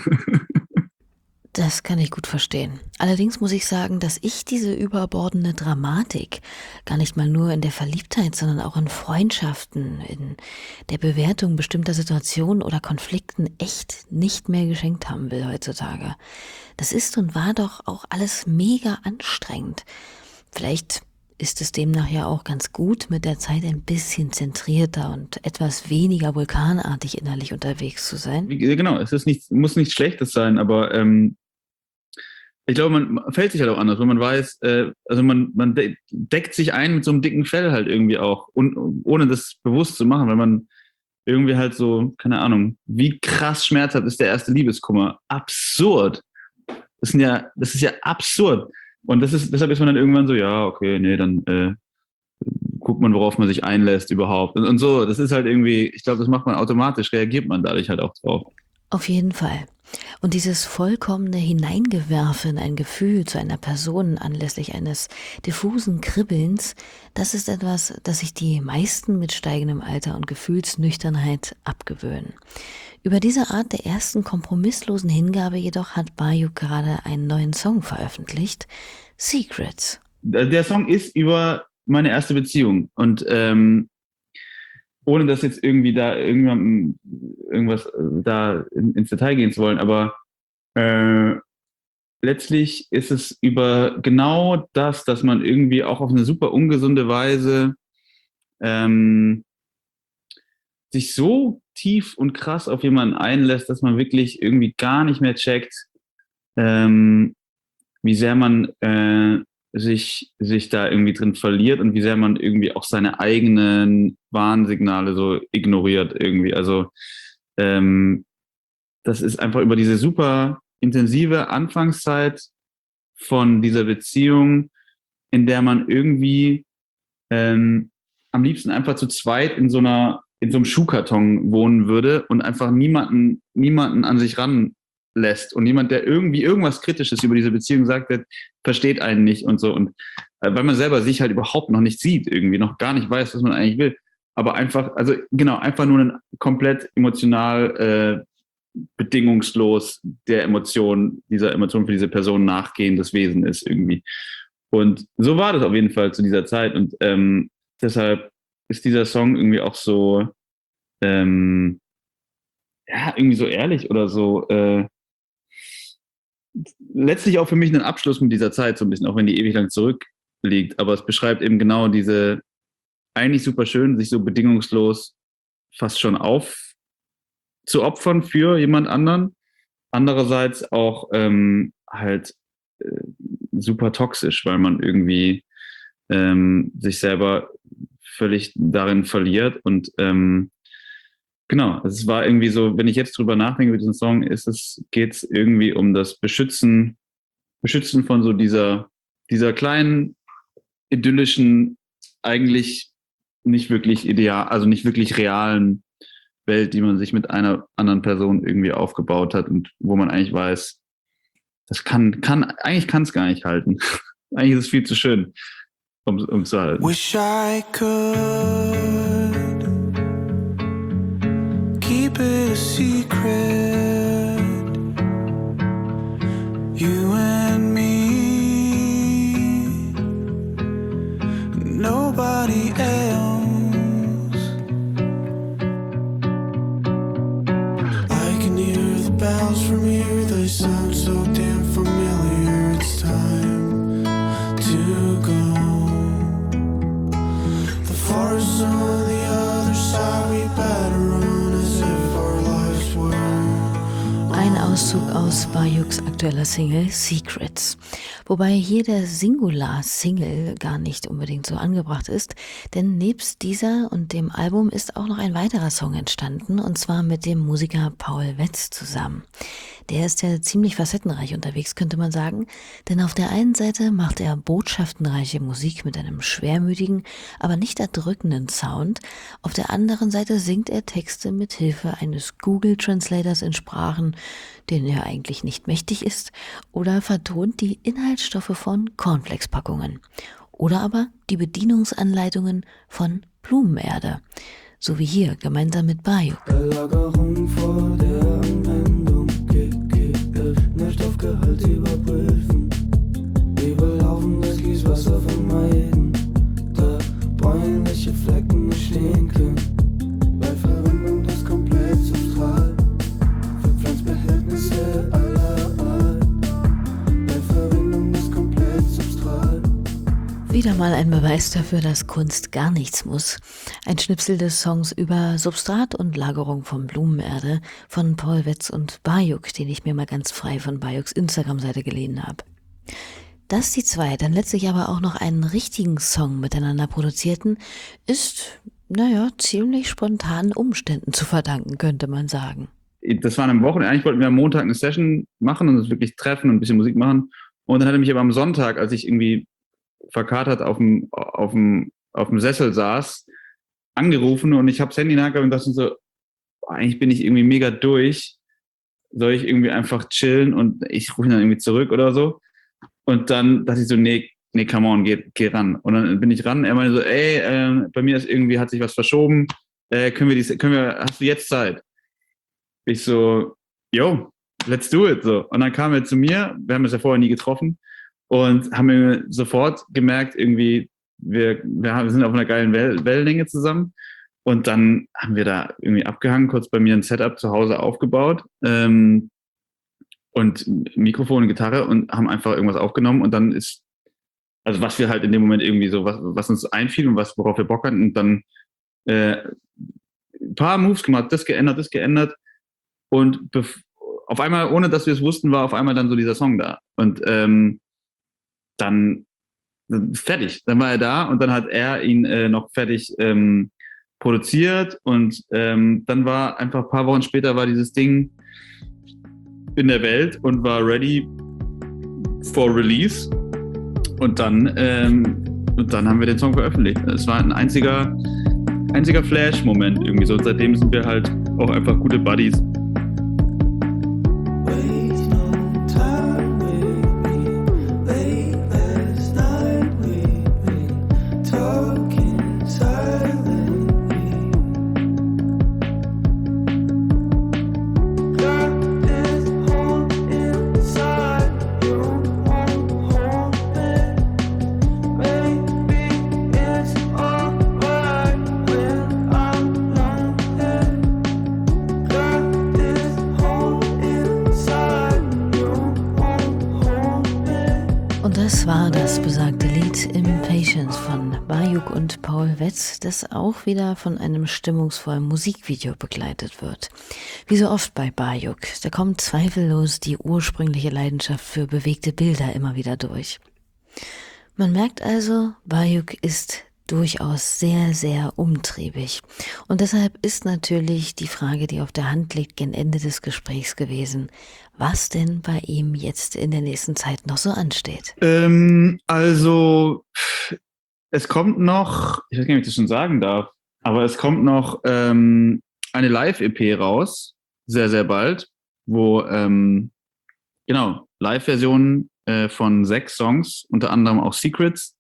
Das kann ich gut verstehen. Allerdings muss ich sagen, dass ich diese überbordende Dramatik gar nicht mal nur in der Verliebtheit, sondern auch in Freundschaften, in der Bewertung bestimmter Situationen oder Konflikten echt nicht mehr geschenkt haben will heutzutage. Das ist und war doch auch alles mega anstrengend. Vielleicht ist es demnach ja auch ganz gut, mit der Zeit ein bisschen zentrierter und etwas weniger vulkanartig innerlich unterwegs zu sein. Genau, es ist nicht, muss nichts Schlechtes sein, aber ähm, ich glaube, man fällt sich halt auch anders, wenn man weiß, äh, also man, man de- deckt sich ein mit so einem dicken Fell halt irgendwie auch, und, ohne das bewusst zu machen, weil man irgendwie halt so, keine Ahnung, wie krass schmerzhaft ist der erste Liebeskummer. Absurd. Das sind ja, das ist ja absurd. Und das ist, deshalb ist man dann irgendwann so, ja, okay, nee, dann äh, guckt man, worauf man sich einlässt überhaupt. Und, und so, das ist halt irgendwie, ich glaube, das macht man automatisch, reagiert man dadurch halt auch drauf. Auf jeden Fall. Und dieses vollkommene Hineingewerfe in ein Gefühl zu einer Person anlässlich eines diffusen Kribbelns, das ist etwas, das sich die meisten mit steigendem Alter und Gefühlsnüchternheit abgewöhnen. Über diese Art der ersten kompromisslosen Hingabe jedoch hat Bayou gerade einen neuen Song veröffentlicht, Secrets. Der Song ist über meine erste Beziehung und ähm, ohne das jetzt irgendwie da irgendwann irgendwas da in, ins Detail gehen zu wollen, aber äh, letztlich ist es über genau das, dass man irgendwie auch auf eine super ungesunde Weise ähm, sich so tief und krass auf jemanden einlässt, dass man wirklich irgendwie gar nicht mehr checkt, ähm, wie sehr man äh, sich, sich da irgendwie drin verliert und wie sehr man irgendwie auch seine eigenen Warnsignale so ignoriert irgendwie. Also ähm, das ist einfach über diese super intensive Anfangszeit von dieser Beziehung, in der man irgendwie ähm, am liebsten einfach zu zweit in so einer in so einem Schuhkarton wohnen würde und einfach niemanden niemanden an sich ran lässt und jemand, der irgendwie irgendwas Kritisches über diese Beziehung sagt, der versteht einen nicht und so. Und äh, weil man selber sich halt überhaupt noch nicht sieht, irgendwie noch gar nicht weiß, was man eigentlich will. Aber einfach, also genau, einfach nur ein komplett emotional, äh, bedingungslos der Emotion, dieser Emotion für diese Person nachgehendes Wesen ist irgendwie. Und so war das auf jeden Fall zu dieser Zeit. Und ähm, deshalb ist dieser Song irgendwie auch so, ähm, ja, irgendwie so ehrlich oder so, äh, letztlich auch für mich ein Abschluss mit dieser Zeit, so ein bisschen, auch wenn die ewig lang zurückliegt. Aber es beschreibt eben genau diese, eigentlich super schön, sich so bedingungslos fast schon aufzuopfern für jemand anderen. Andererseits auch ähm, halt äh, super toxisch, weil man irgendwie ähm, sich selber völlig darin verliert. Und ähm, genau, es war irgendwie so, wenn ich jetzt drüber nachdenke über diesen Song, ist es, geht es irgendwie um das Beschützen, Beschützen von so dieser, dieser kleinen, idyllischen, eigentlich nicht wirklich ideal, also nicht wirklich realen Welt, die man sich mit einer anderen Person irgendwie aufgebaut hat und wo man eigentlich weiß, das kann, kann, eigentlich kann es gar nicht halten. Eigentlich ist es viel zu schön, um, um zu halten. Wish I could keep it a secret, you and me, nobody else. I can hear the bells from here, they sound so damn familiar. It's time to go. The forest's on the other side, we better run as if our lives were Bajuks aktueller Single Secrets. Wobei hier der Singular-Single gar nicht unbedingt so angebracht ist, denn nebst dieser und dem Album ist auch noch ein weiterer Song entstanden, und zwar mit dem Musiker Paul Wetz zusammen. Der ist ja ziemlich facettenreich unterwegs, könnte man sagen, denn auf der einen Seite macht er botschaftenreiche Musik mit einem schwermütigen, aber nicht erdrückenden Sound. Auf der anderen Seite singt er Texte mit Hilfe eines Google-Translators in Sprachen, denen er eigentlich nicht mächtig ist, oder vertont die Inhaltsstoffe von Cornflakes-Packungen. Oder aber die Bedienungsanleitungen von Blumenerde. So wie hier, gemeinsam mit Bajuk. Belagerung vor der Anwendung, G G L, Nährstoffgehalt überprüfen, überlaufen das Gießwasser vermeiden, da bräunliche Flecken entstehen können, bei Verwendung des Komplettsubstrat, für Pflanzbehältnisse aller Art, bei Verwendung des Komplettsubstrat. Wieder mal ein Beweis dafür, dass Kunst gar nichts muss. Ein Schnipsel des Songs über Substrat und Lagerung von Blumenerde von Paul Wetz und Bajuk, den ich mir mal ganz frei von Bajuks Instagram-Seite geliehen habe. Dass die zwei dann letztlich aber auch noch einen richtigen Song miteinander produzierten, ist, naja, ziemlich spontanen Umständen zu verdanken, könnte man sagen. Das war am Wochenende, eigentlich wollten wir am Montag eine Session machen und uns wirklich treffen und ein bisschen Musik machen. Und dann hat er mich aber am Sonntag, als ich irgendwie verkatert auf dem, auf dem, auf dem Sessel saß, angerufen, und ich habe das Handy in der Hand gehabt und dachte so, eigentlich bin ich irgendwie mega durch. Soll ich irgendwie einfach chillen und ich rufe ihn dann irgendwie zurück oder so? Und dann dachte ich so, nee, nee, come on, geh, geh ran. Und dann bin ich ran. Er meinte so, ey, äh, bei mir ist irgendwie, hat sich was verschoben. Äh, können wir dies, können wir, hast du jetzt Zeit? Ich so, yo, let's do it. So. Und dann kam er zu mir, wir haben uns ja vorher nie getroffen, und haben wir sofort gemerkt, irgendwie, wir, wir, haben, wir sind auf einer geilen Well- Wellenlänge zusammen. Und dann haben wir da irgendwie abgehangen, kurz bei mir ein Setup zu Hause aufgebaut, ähm, und Mikrofon und Gitarre, und haben einfach irgendwas aufgenommen. Und dann ist, also was wir halt in dem Moment irgendwie so, was, was uns einfiel und was, worauf wir Bock hatten, und dann äh, ein paar Moves gemacht, das geändert, das geändert. Und bef- auf einmal, ohne dass wir es wussten, war auf einmal dann so dieser Song da. Und ähm, dann fertig, dann war er da, und dann hat er ihn äh, noch fertig ähm, produziert, und ähm, dann war einfach ein paar Wochen später war dieses Ding in der Welt und war ready for release, und dann ähm, und dann haben wir den Song veröffentlicht. Es war ein einziger einziger Flash-Moment irgendwie so, und seitdem sind wir halt auch einfach gute Buddies. Das war das besagte Lied Impatience von Bajuk und Paul Wetz, das auch wieder von einem stimmungsvollen Musikvideo begleitet wird. Wie so oft bei Bajuk, da kommt zweifellos die ursprüngliche Leidenschaft für bewegte Bilder immer wieder durch. Man merkt also, Bajuk ist durchaus sehr, sehr umtriebig. Und deshalb ist natürlich die Frage, die auf der Hand liegt, gen Ende des Gesprächs gewesen, was denn bei ihm jetzt in der nächsten Zeit noch so ansteht. Ähm, also, es kommt noch, ich weiß gar nicht, ob ich das schon sagen darf, aber es kommt noch ähm, eine Live-E P raus, sehr, sehr bald, wo, ähm, genau, Live-Versionen äh, von sechs Songs, unter anderem auch Secrets,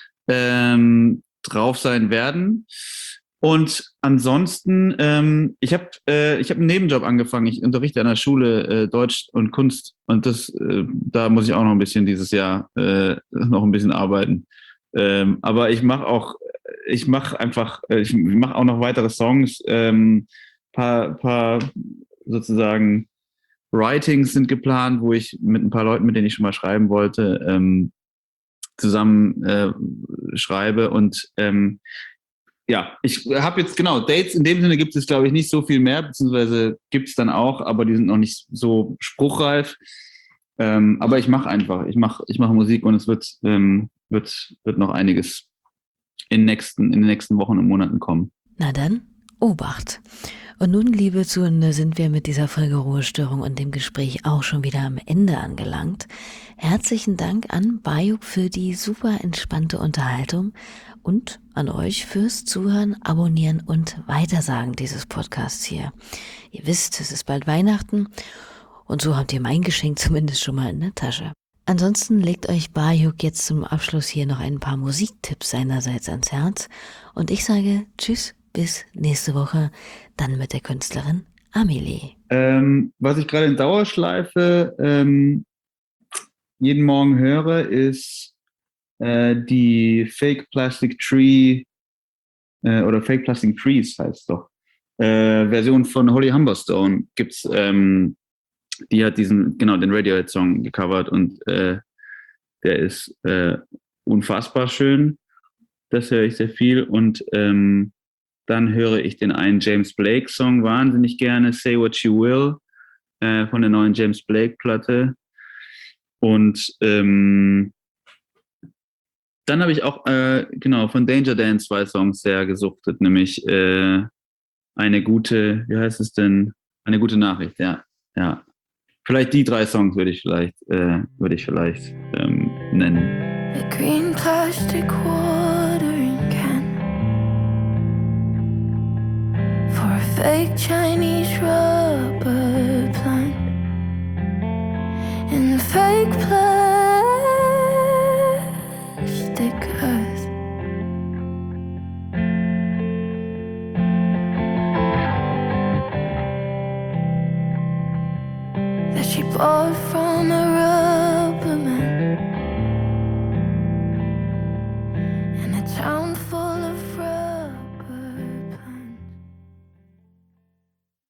ähm, drauf sein werden. Und ansonsten, ähm, ich habe äh, ich hab einen Nebenjob angefangen. Ich unterrichte an der Schule äh, Deutsch und Kunst, und das, äh, da muss ich auch noch ein bisschen dieses Jahr äh, noch ein bisschen arbeiten. Ähm, aber ich mache auch, ich mache einfach, ich mache auch noch weitere Songs. Ähm, paar, paar sozusagen Writings sind geplant, wo ich mit ein paar Leuten, mit denen ich schon mal schreiben wollte, ähm, zusammen äh, schreibe. Und ähm, ja, ich habe jetzt, genau, Dates in dem Sinne gibt es, glaube ich, nicht so viel mehr, beziehungsweise gibt es dann auch, aber die sind noch nicht so spruchreif. Ähm, aber ich mache einfach, ich mache ich mach Musik und es wird, ähm, wird, wird noch einiges in, nächsten, in den nächsten Wochen und Monaten kommen. Na dann, Obacht. Und nun, liebe Zuhörende, sind wir mit dieser Folge Ruhestörung und dem Gespräch auch schon wieder am Ende angelangt. Herzlichen Dank an Bayuk für die super entspannte Unterhaltung und an euch fürs Zuhören, Abonnieren und Weitersagen dieses Podcasts hier. Ihr wisst, es ist bald Weihnachten und so habt ihr mein Geschenk zumindest schon mal in der Tasche. Ansonsten legt euch Bayuk jetzt zum Abschluss hier noch ein paar Musiktipps seinerseits ans Herz und ich sage Tschüss, bis nächste Woche, dann mit der Künstlerin Amelie. Ähm, was ich gerade in Dauerschleife ähm, jeden Morgen höre, ist äh, die Fake Plastic Tree äh, oder Fake Plastic Trees heißt es doch. Äh, Version von Holly Humberstone gibt's. Ähm, die hat diesen, genau, den Radiohead-Song gecovert und äh, der ist äh, unfassbar schön. Das höre ich sehr viel und ähm, dann höre ich den einen James Blake-Song wahnsinnig gerne, Say What You Will, äh, von der neuen James Blake-Platte. Und ähm, dann habe ich auch, äh, genau, von Danger Dan zwei Songs sehr gesuchtet, nämlich äh, eine gute, wie heißt es denn? Eine gute Nachricht, ja. ja. Vielleicht die drei Songs würde ich vielleicht, äh, würde ich vielleicht ähm, nennen. A green plastic watering can for a fake Chinese rubber plant in fake plastic earth. That she bought from